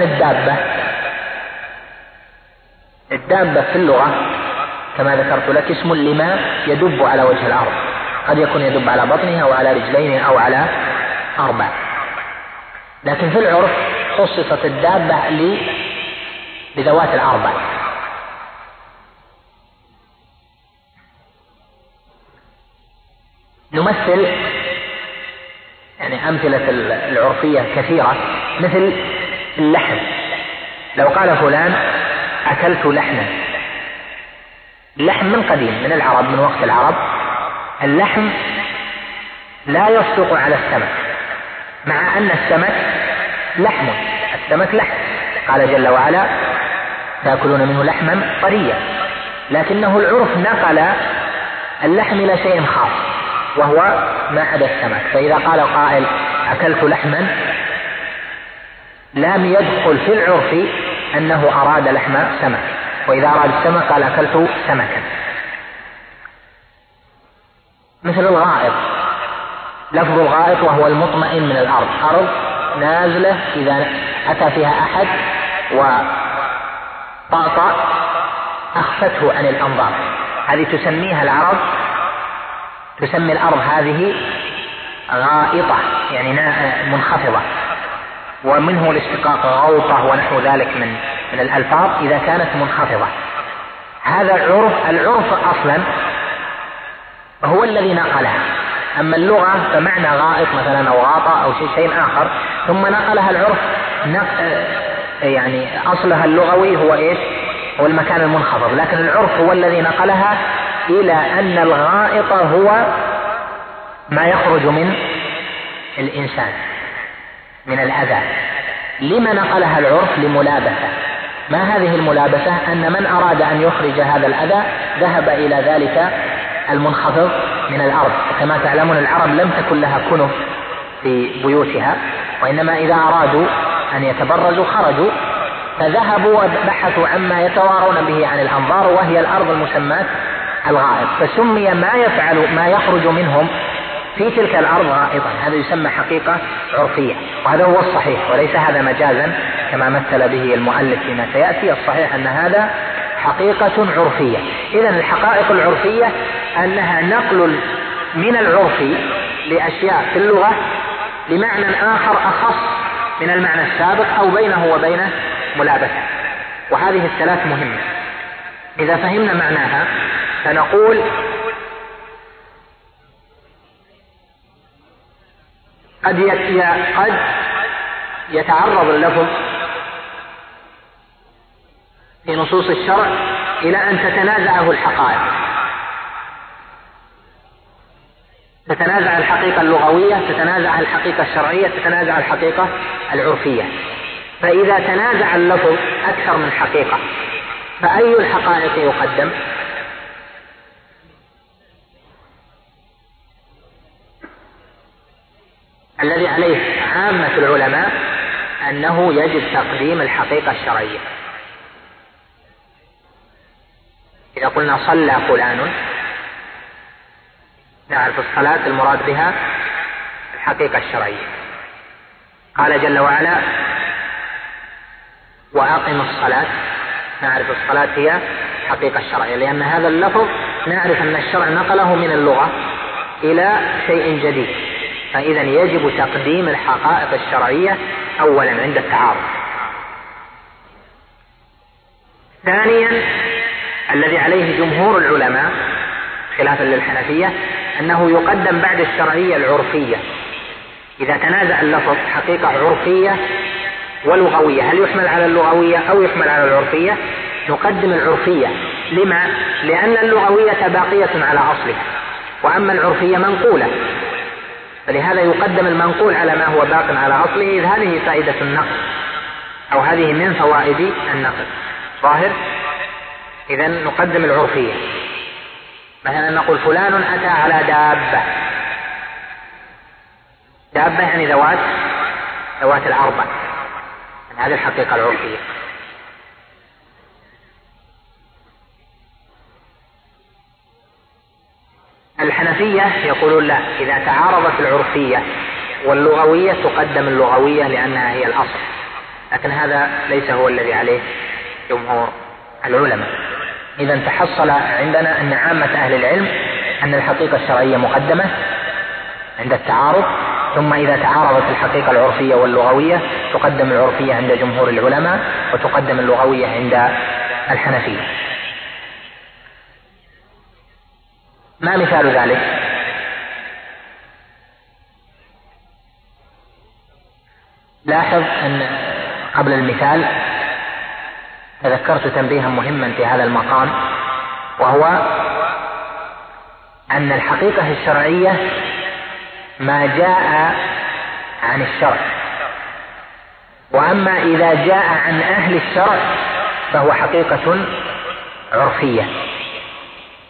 الدابة في اللغة كما ذكرت لك اسم لما يدب على وجه الأرض، قد يكون يدب على بطنه أو على رجلين أو على 4. لكن في العرف خصصت الدابة بذوات ال4. نمثل يعني أمثلة العرفية كثيرة، مثل اللحم. لو قال فلان أكلت لحما، اللحم من قديم من العرب، من وقت العرب اللحم لا يصدق على السمك، مع أن السمك لحم، السمك لحم. قال جل وعلا تأكلون منه لحما طريا. لكنه العرف نقل اللحم إلى شيء خاص وهو ما عدا السمك. فإذا قال قائل أكلت لحما لم يدخل في العرف أنه أراد لحم سمك، وإذا أراد السمك قال أكلت سمكا. مثل الغائط، لفظ الغائط وهو المطمئن من الأرض، أرض نازلة إذا أتى فيها أحد وطأطأ أخفته عن الأنظار، هذه تسميها العرب، تسمي الأرض هذه غائطة يعني منخفضة، ومنه الاشتقاق غوطة ونحو ذلك من الألفاظ إذا كانت منخفضة. هذا العرف أصلا هو الذي نقلها، أما اللغة فمعنى غائط مثلا أو غاطة أو شيء آخر، ثم نقلها العرف يعني أصلها اللغوي هو إيش؟ هو المكان المنخفض، لكن العرف هو الذي نقلها إلى أن الغائط هو ما يخرج من الإنسان من الأذى. لما نقلها العرف؟ لملابسة. ما هذه الملابسة؟ أن من أراد أن يخرج هذا الأذى ذهب إلى ذلك المنخفض من الأرض. كما تعلمون العرب لم تكن لها كنف في بيوتها، وإنما إذا أرادوا أن يتبرزوا خرجوا، فذهبوا وبحثوا عما يتوارون به عن الأنظار، وهي الأرض المسماة الغائط، فسمي ما يخرج منهم في تلك الأرض غائطا. هذا يسمى حقيقة عرفية، وهذا هو الصحيح، وليس هذا مجازا كما مثل به المؤلف فيما سيأتي. الصحيح أن هذا حقيقة عرفية. إذن الحقائق العرفية أنها نقل من العرف لأشياء في اللغة لمعنى آخر أخص من المعنى السابق أو بينه وبينه ملابسة. وهذه الثلاث مهمة. إذا فهمنا معناها فنقول قد يتعرض اللفظ في نصوص الشرع إلى أن تتنازعه الحقائق، تتنازع الحقيقة اللغوية، تتنازع الحقيقة الشرعية، تتنازع الحقيقة العرفية. فإذا تنازع اللفظ أكثر من حقيقة فأي الحقائق يقدم؟ الذي عليه عامة العلماء أنه يجب تقديم الحقيقة الشرعية. إذا قلنا صلى فلان نعرف الصلاة المراد بها الحقيقة الشرعية. قال جل وعلا وأقم الصلاة، نعرف الصلاة هي الحقيقة الشرعية، لأن هذا اللفظ نعرف أن الشرع نقله من اللغة إلى شيء جديد، فإذا يجب تقديم الحقائق الشرعية أولا عند التعارض. ثانيا الذي عليه جمهور العلماء خلافا للحنفية أنه يقدم بعد الشرعية العرفية. إذا تنازع اللفظ حقيقة عرفية ولغوية، هل يحمل على اللغوية أو يحمل على العرفية؟ نقدم العرفية. لما؟ لأن اللغوية باقية على أصلها، وأما العرفية منقولة، فلهذا يقدم المنقول على ما هو باق على أصله، إذ هذه فائدة النقل أو هذه من فوائد النقل ظاهر. إذن نقدم العرفية. مثلا نقول فلان أتى على دابة، دابة يعني ذوات الأربع، هذه الحقيقة العرفية. الحنفية يقولون لا، إذا تعارضت العرفية واللغوية تقدم اللغوية لأنها هي الأصل، لكن هذا ليس هو الذي عليه جمهور العلماء. إذا تحصل عندنا أن عامة أهل العلم أن الحقيقة الشرعية مقدمة عند التعارض، ثم إذا تعارضت الحقيقة العرفية واللغوية تقدم العرفية عند جمهور العلماء وتقدم اللغوية عند الحنفية. ما مثال ذلك؟ لاحظ أن قبل المثال تذكرت تنبيها مهما في هذا المقام، وهو أن الحقيقة الشرعية ما جاء عن الشرع، وأما إذا جاء عن أهل الشرع فهو حقيقة عرفية.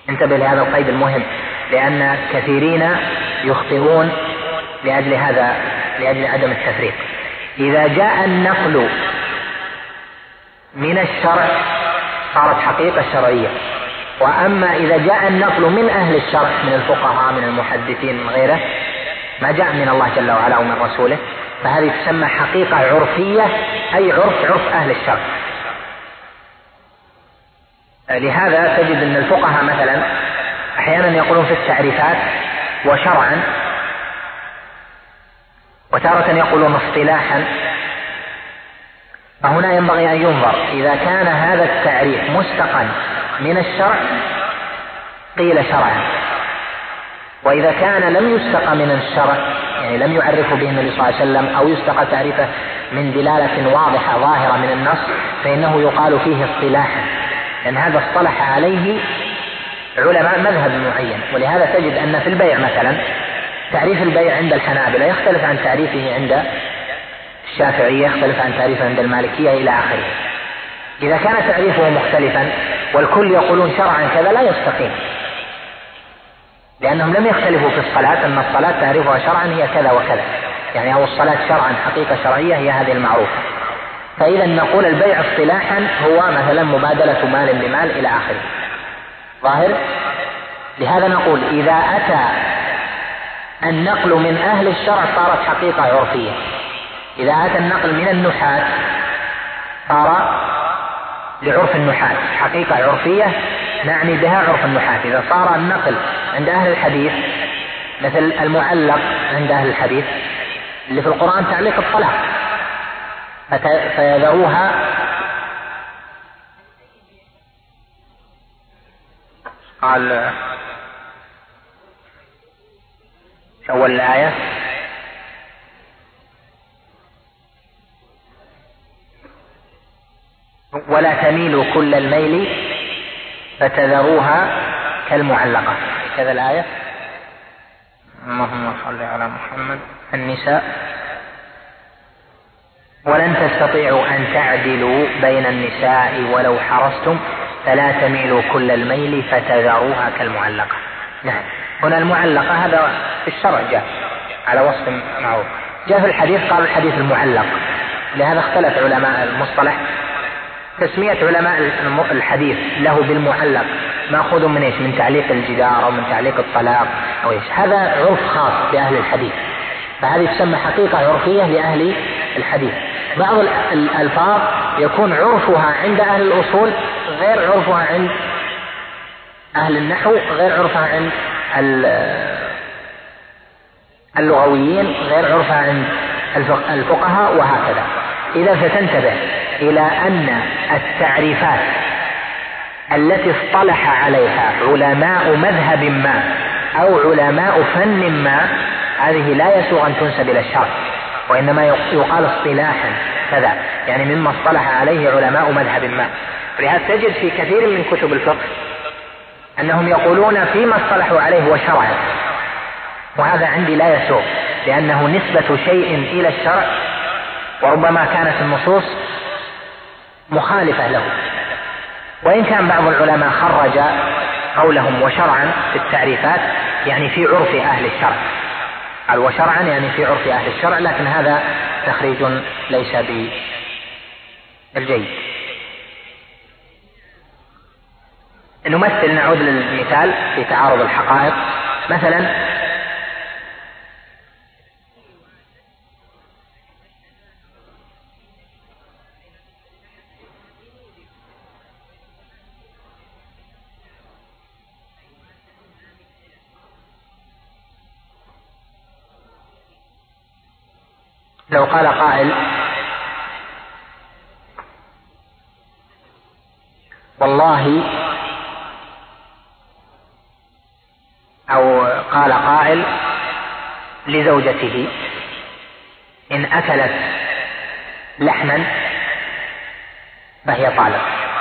انتبه لهذا القيد المهم، لأن كثيرين يخطئون لأجل عدم التفريق. إذا جاء النقل من الشرع صارت حقيقة شرعية، وأما إذا جاء النقل من أهل الشرع من الفقهاء من المحدثين من غيره ما جاء من الله جل وعلا ومن رسوله، فهذه تسمى حقيقة عرفية، أي عرف أهل الشرع. لهذا تجد أن الفقهاء مثلا أحيانا يقولون في التعريفات وشرعا، وتارة يقولون اصطلاحا. فهنا ينبغي أن ينظر، إذا كان هذا التعريف مستقى من الشرع قيل شرعا، وإذا كان لم يستقى من الشرع يعني لم يعرف به النبي صلى الله عليه وسلم أو يستقى تعريفه من دلالة واضحة ظاهرة من النص فإنه يقال فيه اصطلاحا، لأن هذا اصطلح عليه علماء مذهب معين. ولهذا تجد أن في البيع مثلا تعريف البيع عند الحنابلة يختلف عن تعريفه عند الشافعية، يختلف عن تعريفه عند المالكية إلى آخره. إذا كان تعريفه مختلفا والكل يقولون شرعا كذا لا يستقيم، لأنهم لم يختلفوا في الصلاة، أن الصلاة تعريفها شرعا هي كذا وكذا، يعني أو الصلاة شرعا حقيقة شرعية هي هذه المعروفة. فإذا نقول البيع اصطلاحا هو مثلا مبادلة مال بمال إلى آخره ظاهر. لهذا نقول إذا أتى النقل من أهل الشرع صارت حقيقة عرفية، إذا أتى النقل من النحاة صار لعرف النحاة حقيقة عرفية نعني بها عرف النحاة. إذا صار النقل عند أهل الحديث مثل المعلق عند أهل الحديث اللي في القرآن تعليق الطلاق فيذروها قال أول الآية ولا تميلوا كل الميل فتذروها كالمعلقة، كذا الآية. اللهم صل على محمد. النساء ولن تستطيعوا أن تعدلوا بين النساء ولو حرصتم فلا تميلوا كل الميل فتذروها كالمعلقة. نعم، هنا المعلقة هذا في الشرع جاء على وصف معروف، جاء في الحديث قال الحديث المعلق. لهذا اختلف علماء المصطلح تسمية علماء الحديث له بالمعلق ماخوذ من ايش؟ من تعليق الجدار او من تعليق الطلاق او ايش، هذا عرف خاص بأهل الحديث، فهذه تسمى حقيقة عرفية لأهل الحديث. بعض الألفاظ يكون عرفها عند أهل الأصول غير عرفها عند أهل النحو غير عرفها عند اللغويين غير عرفها عند الفقهاء وهكذا. إذا فتنتبه إلى أن التعريفات التي اصطلح عليها علماء مذهب ما أو علماء فن ما هذه لا يسوغ أن تنسب إلى الشرع، وإنما يقال اصطلاحا كذا، يعني مما اصطلح عليه علماء مذهب ما. ولهذا تجد في كثير من كتب الفقه أنهم يقولون فيما اصطلحوا عليه وشرعا، وهذا عندي لا يسوغ، لأنه نسبة شيء إلى الشرع وربما كانت النصوص مخالفة له. وإن كان بعض العلماء خرج قولهم وشرعا في التعريفات يعني في عرف أهل الشرع، قال وشرعا يعني في عرف أهل الشرع، لكن هذا تخريج ليس بالجيد. نمثل، نعود للمثال في تعارض الحقائق. مثلا لو قال قائل والله، أو قال قائل لزوجته إن أكلت لحما فهي طالق،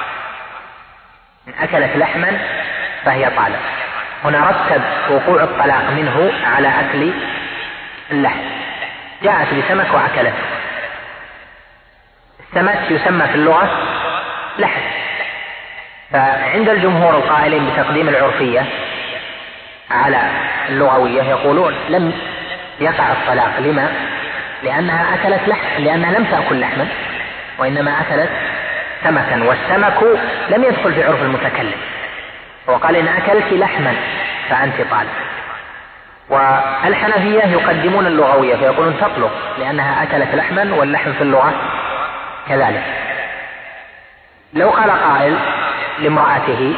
إن أكلت لحما فهي طالق. هنا رتب وقوع الطلاق منه على أكل اللحم. جاءت بسمك وأكلته. السمك يسمى في اللغة لحم، فعند الجمهور القائلين بتقديم العرفية على اللغوية يقولون لم يقع الطلاق. لما؟ لأنها أكلت لأنها لم تأكل لحما وإنما أكلت سمكا، والسمك لم يدخل في عرف المتكلم، وقال إن أكلت لحما فأنت طالق. والحنفية يقدمون اللغوية فيقولون تطلق لأنها أكلت لحما، واللحم في اللغة كذلك. لو قال قائل لامرأته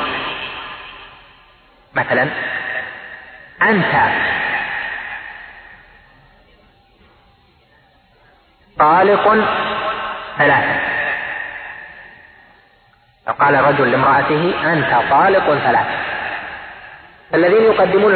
مثلا أنت طالق ثلاثة، لو قال رجل لامرأته أنت طالق ثلاثة، الذين يقدمون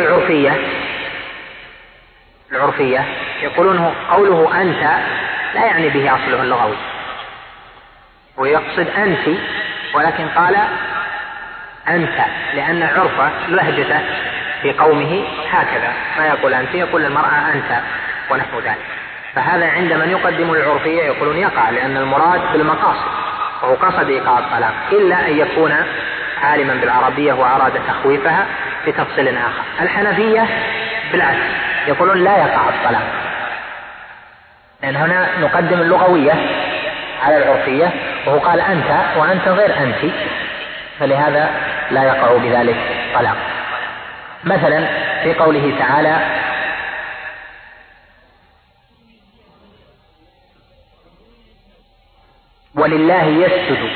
العرفية يقولون قوله أنت لا يعني به أصله اللغوي، ويقصد أنت، ولكن قال أنت لأن عرفه لهجته في قومه هكذا، ما يقول أنت، يقول للمرأة أنت ونحو ذلك. فهذا عند من يقدم العرفية يقولون يقع، لأن المراد بالمقاصد وهو قصد إيقاع الطلاق، إلا أن يكون عالما بالعربية وأراد تخويفها في تفصيل آخر. الحنفية بالعكس يقولون لا يقع الطلاق، لأن هنا نقدم اللغوية على العرفية، وهو قال أنت وأنت غير أنت، فلهذا لا يقع بذلك طلاق. مثلا في قوله تعالى ولله يسجد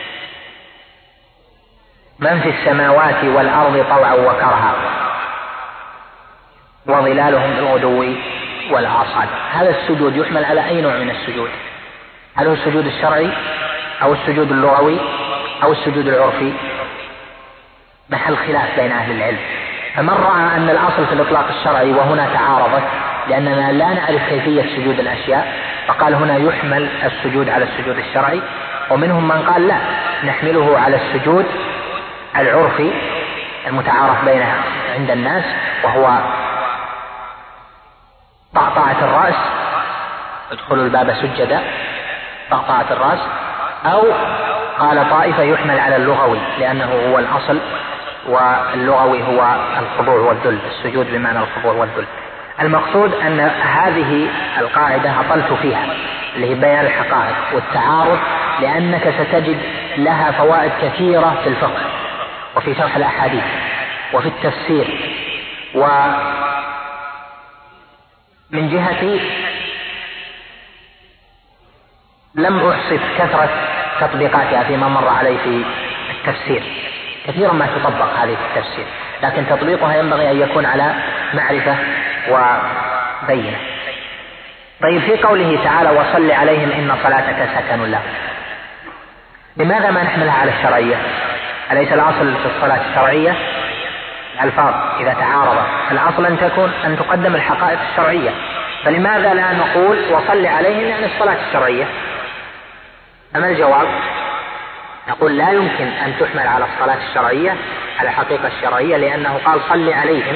من في السماوات والأرض طوعا وكرها وظلالهم بالغدو والآصال. هذا السجود يحمل على أي نوع من السجود؟ هل هو السجود الشرعي أو السجود اللغوي أو السجود العرفي؟ محل خلاف بين أهل العلم. فمن رأى أن الأصل في الإطلاق الشرعي وهنا تعارضت لأننا لا نعرف كيفية سجود الأشياء، فقال هنا يحمل السجود على السجود الشرعي. ومنهم من قال لا، نحمله على السجود العرفي المتعارف بينها عند الناس، وهو طعطعة الرأس، ادخلوا الباب سجدا، طعطعة الرأس. أو قال طائفة يحمل على اللغوي لأنه هو الأصل، واللغوي هو الخضوع والذل، السجود بمعنى الخضوع والذل. المقصود أن هذه القاعدة أطلت فيها اللي هي بيان الحقائق والتعارض، لأنك ستجد لها فوائد كثيرة في الفقه وفي شرح الأحاديث وفي التفسير. ومن جهتي لم أحصد كثرة تطبيقاتها فيما مر علي في التفسير، كثيرا ما تطبق هذه في التفسير، لكن تطبيقها ينبغي أن يكون على معرفة وبينة. طيب في قوله تعالى وصل عليهم إن صلاتك سكن لهم، لماذا ما نحملها على الشرعية؟ أليس الأصل في الصلاة الشرعية؟ الألفاظ إذا تعارضت الأصل أن تقدم الحقائق الشرعية، فلماذا لا نقول وصل عليهم يعني الصلاة الشرعية؟ أما الجواب نقول لا يمكن أن تحمل على الصلاة الشرعية على الحقيقة الشرعية، لأنه قال صل عليهم،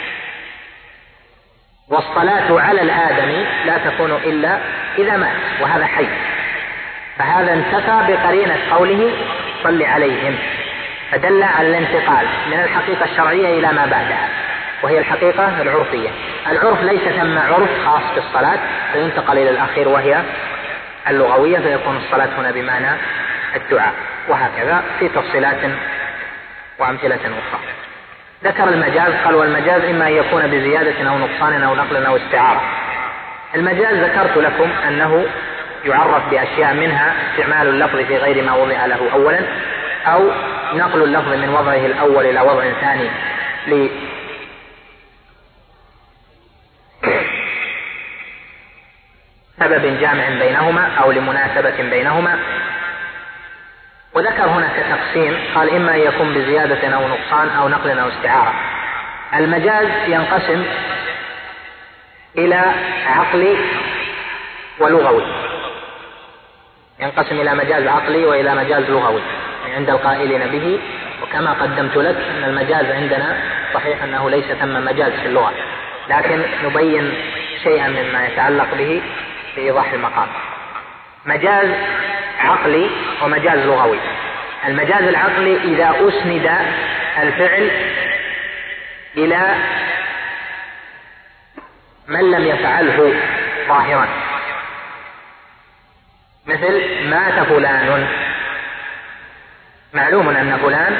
والصلاة على الآدمي لا تكون إلا إذا مات وهذا حي، فهذا انتفى بقرينة قوله صل عليهم، فدل على الانتقال من الحقيقة الشرعية إلى ما بعدها وهي الحقيقة العرفية. العرف ليس ثم عرف خاص بالصلاة فينتقل إلى الأخير وهي اللغوية، فيكون الصلاة هنا بمعنى الدعاء، وهكذا في تفصيلات وأمثلة أخرى. ذكر المجاز، قال والمجاز إما أن يكون بزيادة أو نقصان أو نقل أو استعارة. المجاز ذكرت لكم أنه يعرف بأشياء، منها استعمال اللفظ في غير ما وضع له أولا، أو نقل اللفظ من وضعه الأول إلى وضع ثاني لسبب جامع بينهما أو لمناسبة بينهما. وذكر هنا كتقسيم، قال إما أن يكون بزيادة أو نقصان أو نقل أو استعارة. المجاز ينقسم إلى عقلي ولغوي، ينقسم إلى مجاز عقلي وإلى مجاز لغوي عند القائلين به. وكما قدمت لك أن المجاز عندنا صحيح أنه ليس ثم مجاز في اللغة، لكن نبين شيئا مما يتعلق به في إيضاح المقام. مجاز عقلي ومجاز لغوي. المجاز العقلي إذا أسند الفعل إلى من لم يفعله ظاهرا، مثل مات فلان، معلوم أن فلان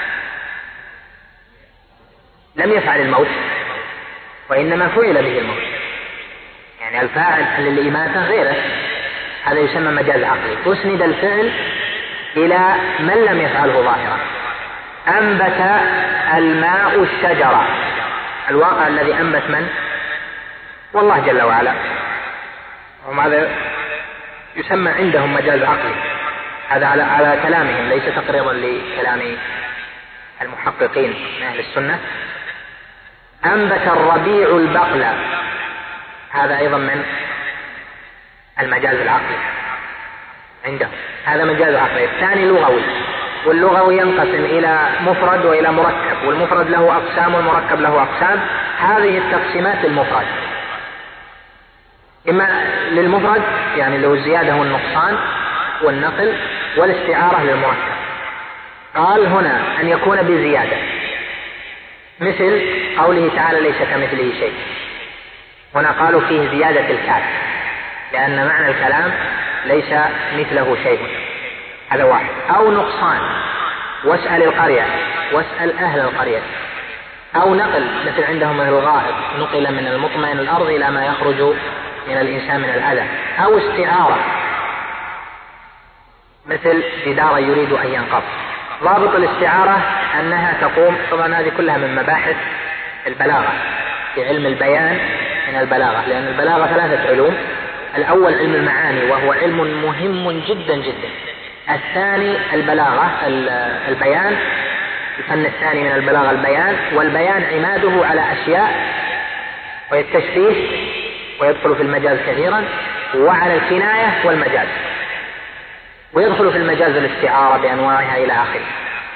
لم يفعل الموت وإنما فعل به الموت، يعني الفاعل للإماتة غيره، هذا يسمى مجاز عقلي. أسند الفعل إلى من لم يفعله ظاهرا. أنبت الماء الشجرة، الواقع الذي أنبت من؟ والله جل وعلا، وهذا يسمى عندهم مجاز عقلي، هذا على كلامهم، ليس تقريرا لكلام المحققين من أهل السنة. أنبت الربيع البقل، هذا أيضا من المجاز العقلي عندهم، هذا مجاز عقلي. الثاني لغوي، واللغوي ينقسم إلى مفرد وإلى مركب، والمفرد له أقسام والمركب له أقسام. هذه التقسيمات للمفرد، إما للمفرد يعني له الزيادة والنقصان والنقل، والاستعارة للمركب. قال هنا أن يكون بزيادة، مثل قوله تعالى ليس كمثله شيء، هنا قالوا فيه زيادة الكاف، لأن معنى الكلام ليس مثله شيء، هذا واحد. أو نقصان، واسأل القرية، واسأل أهل القرية. أو نقل، مثل عندهم الغائب، نقل من المطمئن الأرض إلى ما يخرج من الإنسان من الأذى. أو استعارة، مثل جدار يريد أن ينقض. ضابط الاستعارة أنها تقوم، طبعا هذه كلها من مباحث البلاغة في علم البيان من البلاغة، لأن البلاغة ثلاثة علوم: الأول علم المعاني وهو علم مهم جدا جدا، الثاني البلاغة البيان، الفن الثاني من البلاغة البيان، والبيان عماده على أشياء، والتشبيه ويدخل في المجاز كثيرا، وعلى الكناية والمجاز، ويدخل في المجاز الاستعارة بأنواعها إلى آخره.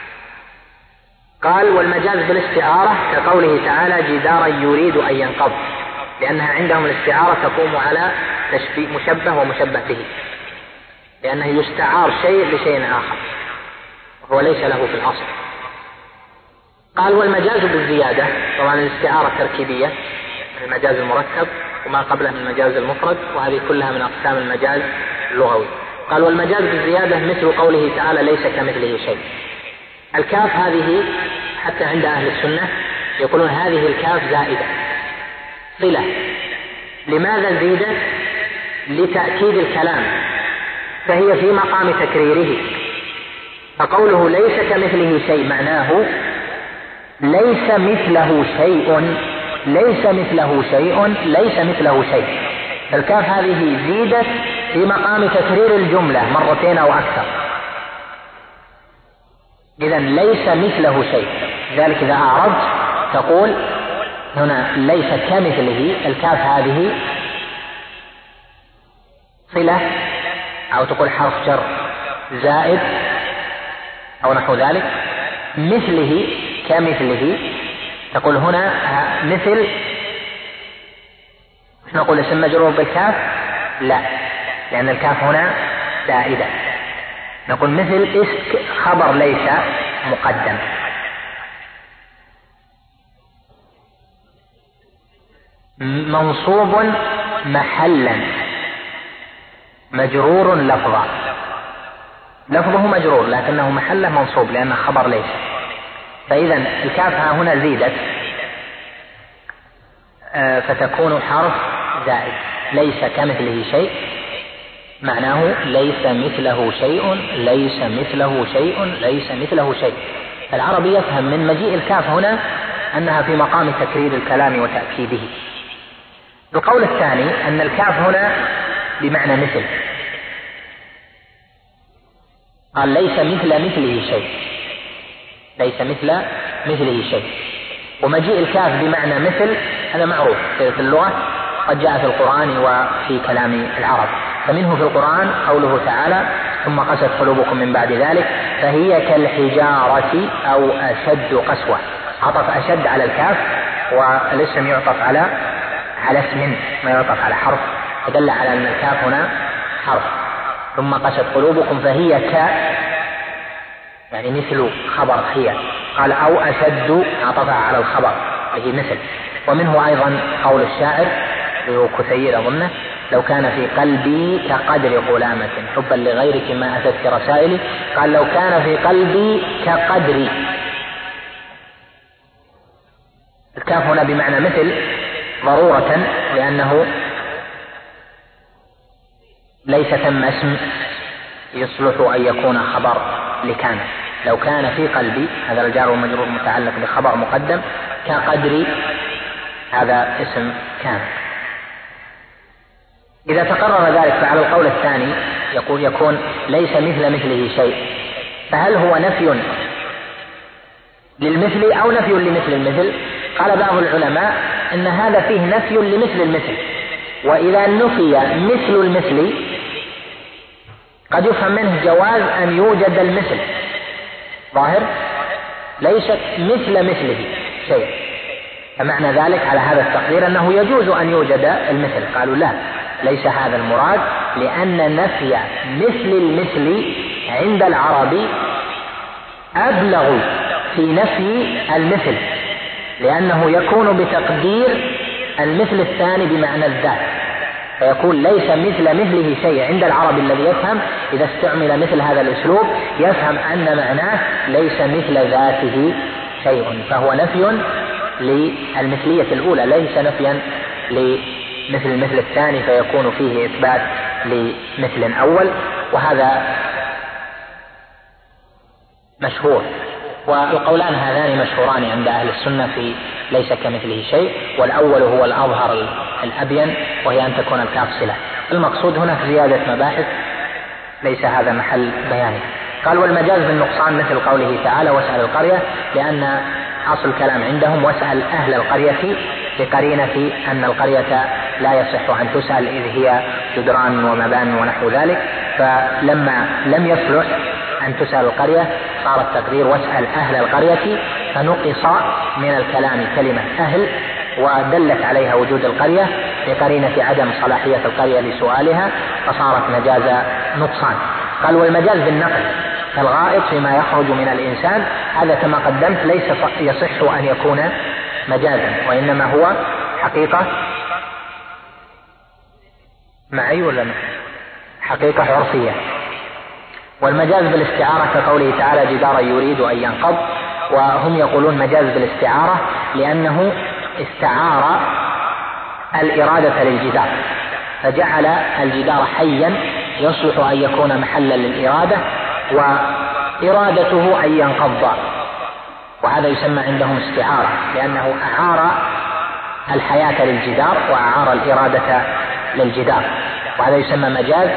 قال والمجاز بالاستعارة كقوله تعالى جدارا يريد أن ينقض، لأنها عندهم الاستعارة تقوم على تشبيه مشبه ومشبه به، لأنه يستعار شيء لشيء آخر وهو ليس له في الأصل. قال والمجاز بالزيادة، طبعا الاستعارة تركيبية، المجاز المركب وما قبله من المجاز المفرد، وهذه كلها من أقسام المجاز اللغوي. قال والمجاز بالزيادة مثل قوله تعالى ليس كمثله شيء. الكاف هذه حتى عند أهل السنة يقولون هذه الكاف زائدة صلة. لماذا زيدت؟ لتأكيد الكلام، فهي في مقام تكريره. فقوله ليس كمثله شيء معناه ليس مثله شيء، ليس مثله شيء، ليس مثله شيء. الكاف هذه زيدت في مقام تكرير الجملة مرتين أو أكثر، إذن ليس مثله شيء. لذلك إذا أعرضت تقول هنا ليس كمثله، الكاف هذه صلة، أو تقول حرف جر زائد أو نحو ذلك. مثله كمثله تقول هنا مثل، نقول اسم مجرور بالكاف؟ لا، لأن الكاف هنا زائدة. نقول مثل اسم خبر ليس مقدم. منصوب محلا مجرور لفظا، لفظه مجرور لكنه محله منصوب لأنه خبر ليس. فإذا الكاف هنا زيدت فتكون حرف زائد. ليس كمثله شيء معناه ليس مثله شيء، ليس مثله شيء، ليس مثله شيء. العربي يفهم من مجيء الكاف هنا أنها في مقام تكرير الكلام وتأكيده. القول الثاني أن الكاف هنا بمعنى مثل، قال ليس مثله شيء، ليس مثله شيء. ومجيء الكاف بمعنى مثل هذا معروف في اللغة، قد جاء في القرآن وفي كلام العرب. فمنه في القرآن قوله تعالى ثم قست قلوبكم من بعد ذلك فهي كالحجارة أو أشد قسوة. عطف أشد على الكاف، والاسم يعطف على اسم ما يعطف على حرف، فدل على أن الكاف هنا حرف. ثم قست قلوبكم فهي يعني مثل خبر هي، قال أو أشد عطفها على الخبر هي مثل. ومنه أيضا قول الشاعر له كثير أظنه: لو كان في قلبي كقدر غلامة حبا لغيرك ما أتتك رسائلي. قال لو كان في قلبي كقدري. الكاف هنا بمعنى مثل ضرورة، لأنه ليس ثم اسم يصلح أن يكون خبر لكان. لو كان في قلبي، هذا الجار والمجرور متعلق بخبر مقدم، كقدري هذا اسم كان. إذا تقرر ذلك فعلى القول الثاني يكون ليس مثله شيء. فهل هو نفي للمثل أو نفي لمثل المثل؟ قال بعض العلماء إن هذا فيه نفي لمثل المثل، وإذا نفي مثل المثل قد يفهم منه جواز أن يوجد المثل، ظاهر ليست مثله شيء، فمعنى ذلك على هذا التقدير أنه يجوز أن يوجد المثل. قالوا لا، ليس هذا المراد، لأن نفي مثل المثل عند العرب أبلغ في نفي المثل، لأنه يكون بتقدير المثل الثاني بمعنى الذات، فيكون ليس مثله شيء. عند العرب الذي يفهم إذا استعمل مثل هذا الأسلوب يفهم أن معناه ليس مثل ذاته شيء، فهو نفي للمثلية الأولى، ليس نفيا لمثل المثل الثاني فيكون فيه إثبات لمثل أول. وهذا مشهور، والقولان هذان مشهوران عند أهل السنة في ليس كمثله شيء، والأول هو الأظهر الأبين، وهي أن تكون الكاف صلة. المقصود هنا في زيادة مباحث ليس هذا محل بيانه. قال والمجاز بالنقصان مثل قوله تعالى واسأل القرية، لأن أصل الكلام عندهم واسأل أهل القرية، بقرينة أن القرية لا يصح أن تسأل إذ هي جدران ومبان ونحو ذلك، فلما لم يصلح أن تسأل القرية صار التقدير واسأل أهل القرية، فنقص من الكلام كلمة أهل ودلت عليها وجود القرية بقرينة عدم صلاحية القرية لسؤالها، فصارت مجاز نقصان. قال والمجاز بالنقل كالغائط فيما يخرج من الإنسان، هذا كما قدمت ليس يصح أن يكون مجازا، وإنما هو حقيقة معي ولا حقيقة عرفية. والمجاز بالاستعارة كقوله تعالى جدارا يريد أن ينقض، وهم يقولون مجاز بالاستعارة لأنه استعار الإرادة للجدار، فجعل الجدار حيا يصلح أن يكون محلا للإرادة، وإرادته أن ينقض، وهذا يسمى عندهم استعارة، لأنه أعار الحياة للجدار وأعار الإرادة للجدار، وهذا يسمى مجاز.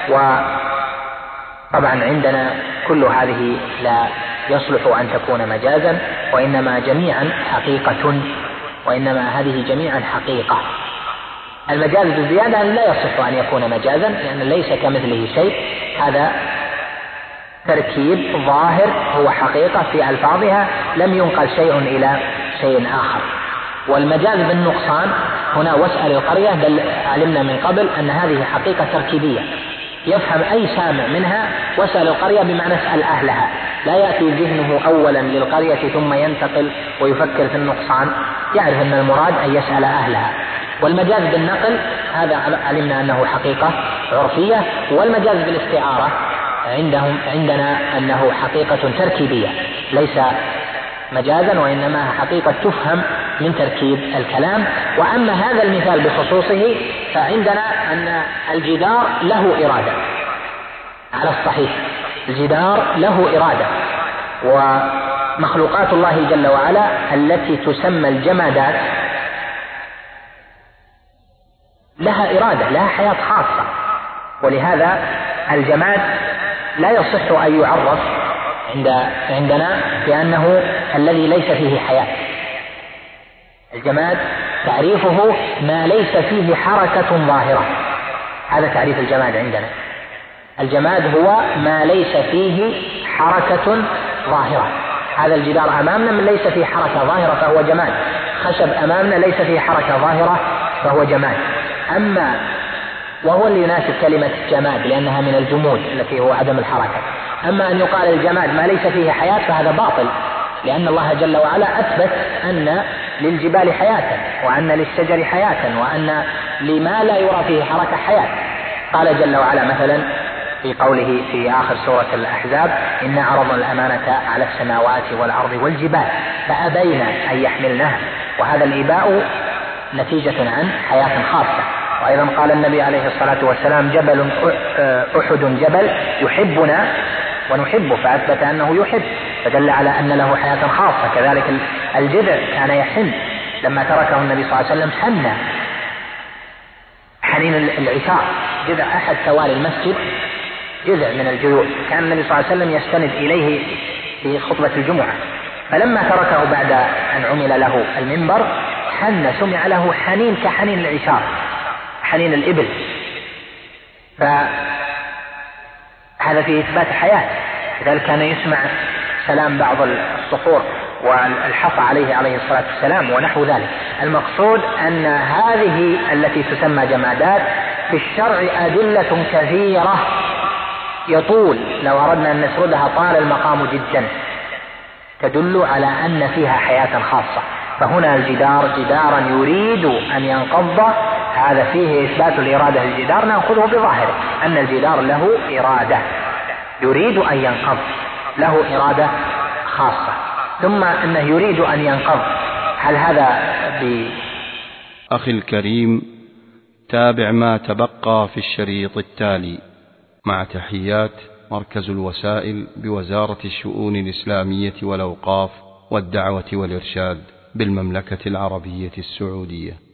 وطبعا عندنا كل هذه لا يصلح أن تكون مجازا، وإنما جميعا حقيقة، وإنما هذه جميعا حقيقة. المجاز بالزيادة لا يصح أن يكون مجازا، لأن ليس كمثله شيء، هذا تركيب ظاهر هو حقيقة في ألفاظها لم ينقل شيء إلى شيء آخر. والمجاز بالنقصان هنا واسأل القرية، بل علمنا من قبل أن هذه حقيقة تركيبية يفهم أي سامع منها واسأل القرية بمعنى اسأل أهلها، لا يأتي ذهنه أولا للقرية ثم ينتقل ويفكر في النقصان، يعرف أن المراد أن يسأل أهلها. والمجاز بالنقل هذا علمنا أنه حقيقة عرفية. والمجاز بالاستعارة عندنا أنه حقيقة تركيبية ليس مجازا، وإنما حقيقة تفهم من تركيب الكلام. وأما هذا المثال بخصوصه فعندنا أن الجدار له إرادة على الصحيح، الجدار له إرادة، ومخلوقات الله جل وعلا التي تسمى الجمادات لها إرادة، لها حياة خاصة، ولهذا الجماد لا يصح أن يعرف عندنا بأنه الذي ليس فيه حياة. الجماد تعريفه ما ليس فيه حركة ظاهرة، هذا تعريف الجماد عندنا. الجماد هو ما ليس فيه حركة ظاهرة. هذا الجدار أمامنا من ليس فيه حركة ظاهرة فهو جماد، خشب أمامنا ليس فيه حركة ظاهرة فهو جماد. أما وهو اللي يناسب كلمة جماد لأنها من الجمود التي هو عدم الحركة. أما أن يقال الجماد ما ليس فيه حياة فهذا باطل، لأن الله جل وعلا أثبت أن للجبال حياة، وأن للشجر حياة، وأن لما لا يرى فيه حركة حياة. قال جل وعلا مثلا في قوله في آخر سورة الأحزاب: إنا عرضنا الأمانة على السماوات والأرض والجبال فأبين أن يحملنها. وهذا الإباء نتيجة عن حياة خاصة. وأيضا قال النبي عليه الصلاة والسلام: جبل أحد جبل يحبنا ونحبه، فأثبت أنه يحب، فدل على أن له حياة خاصة. كذلك الجذع كان يحن، لما تركه النبي صلى الله عليه وسلم حن حنين العشاء. جذع أحد توالي المسجد جذع من الجذوع كان النبي صلى الله عليه وسلم يستند إليه في خطبة الجمعة، فلما تركه بعد أن عمل له المنبر حن، سمع له حنين كحنين العشاء، حنين الإبل، فهذا فيه إثبات حياة. لذلك كان يسمع سلام بعض الصخور والحصى عليه الصلاة والسلام ونحو ذلك. المقصود أن هذه التي تسمى جمادات في الشرع أدلة كثيرة يطول لو أردنا أن نسردها طال المقام جدا، تدل على أن فيها حياة خاصة. فهنا الجدار جدارا يريد أن ينقض، هذا فيه إثبات الإرادة. الجدار نأخذه بظاهره أن الجدار له إرادة، يريد أن ينقض، له إرادة خاصة. ثم أنه يريد أن ينقض، هل هذا أخي الكريم، تابع ما تبقى في الشريط التالي. مع تحيات مركز الوسائل بوزارة الشؤون الإسلامية والأوقاف والدعوة والإرشاد بالمملكة العربية السعودية.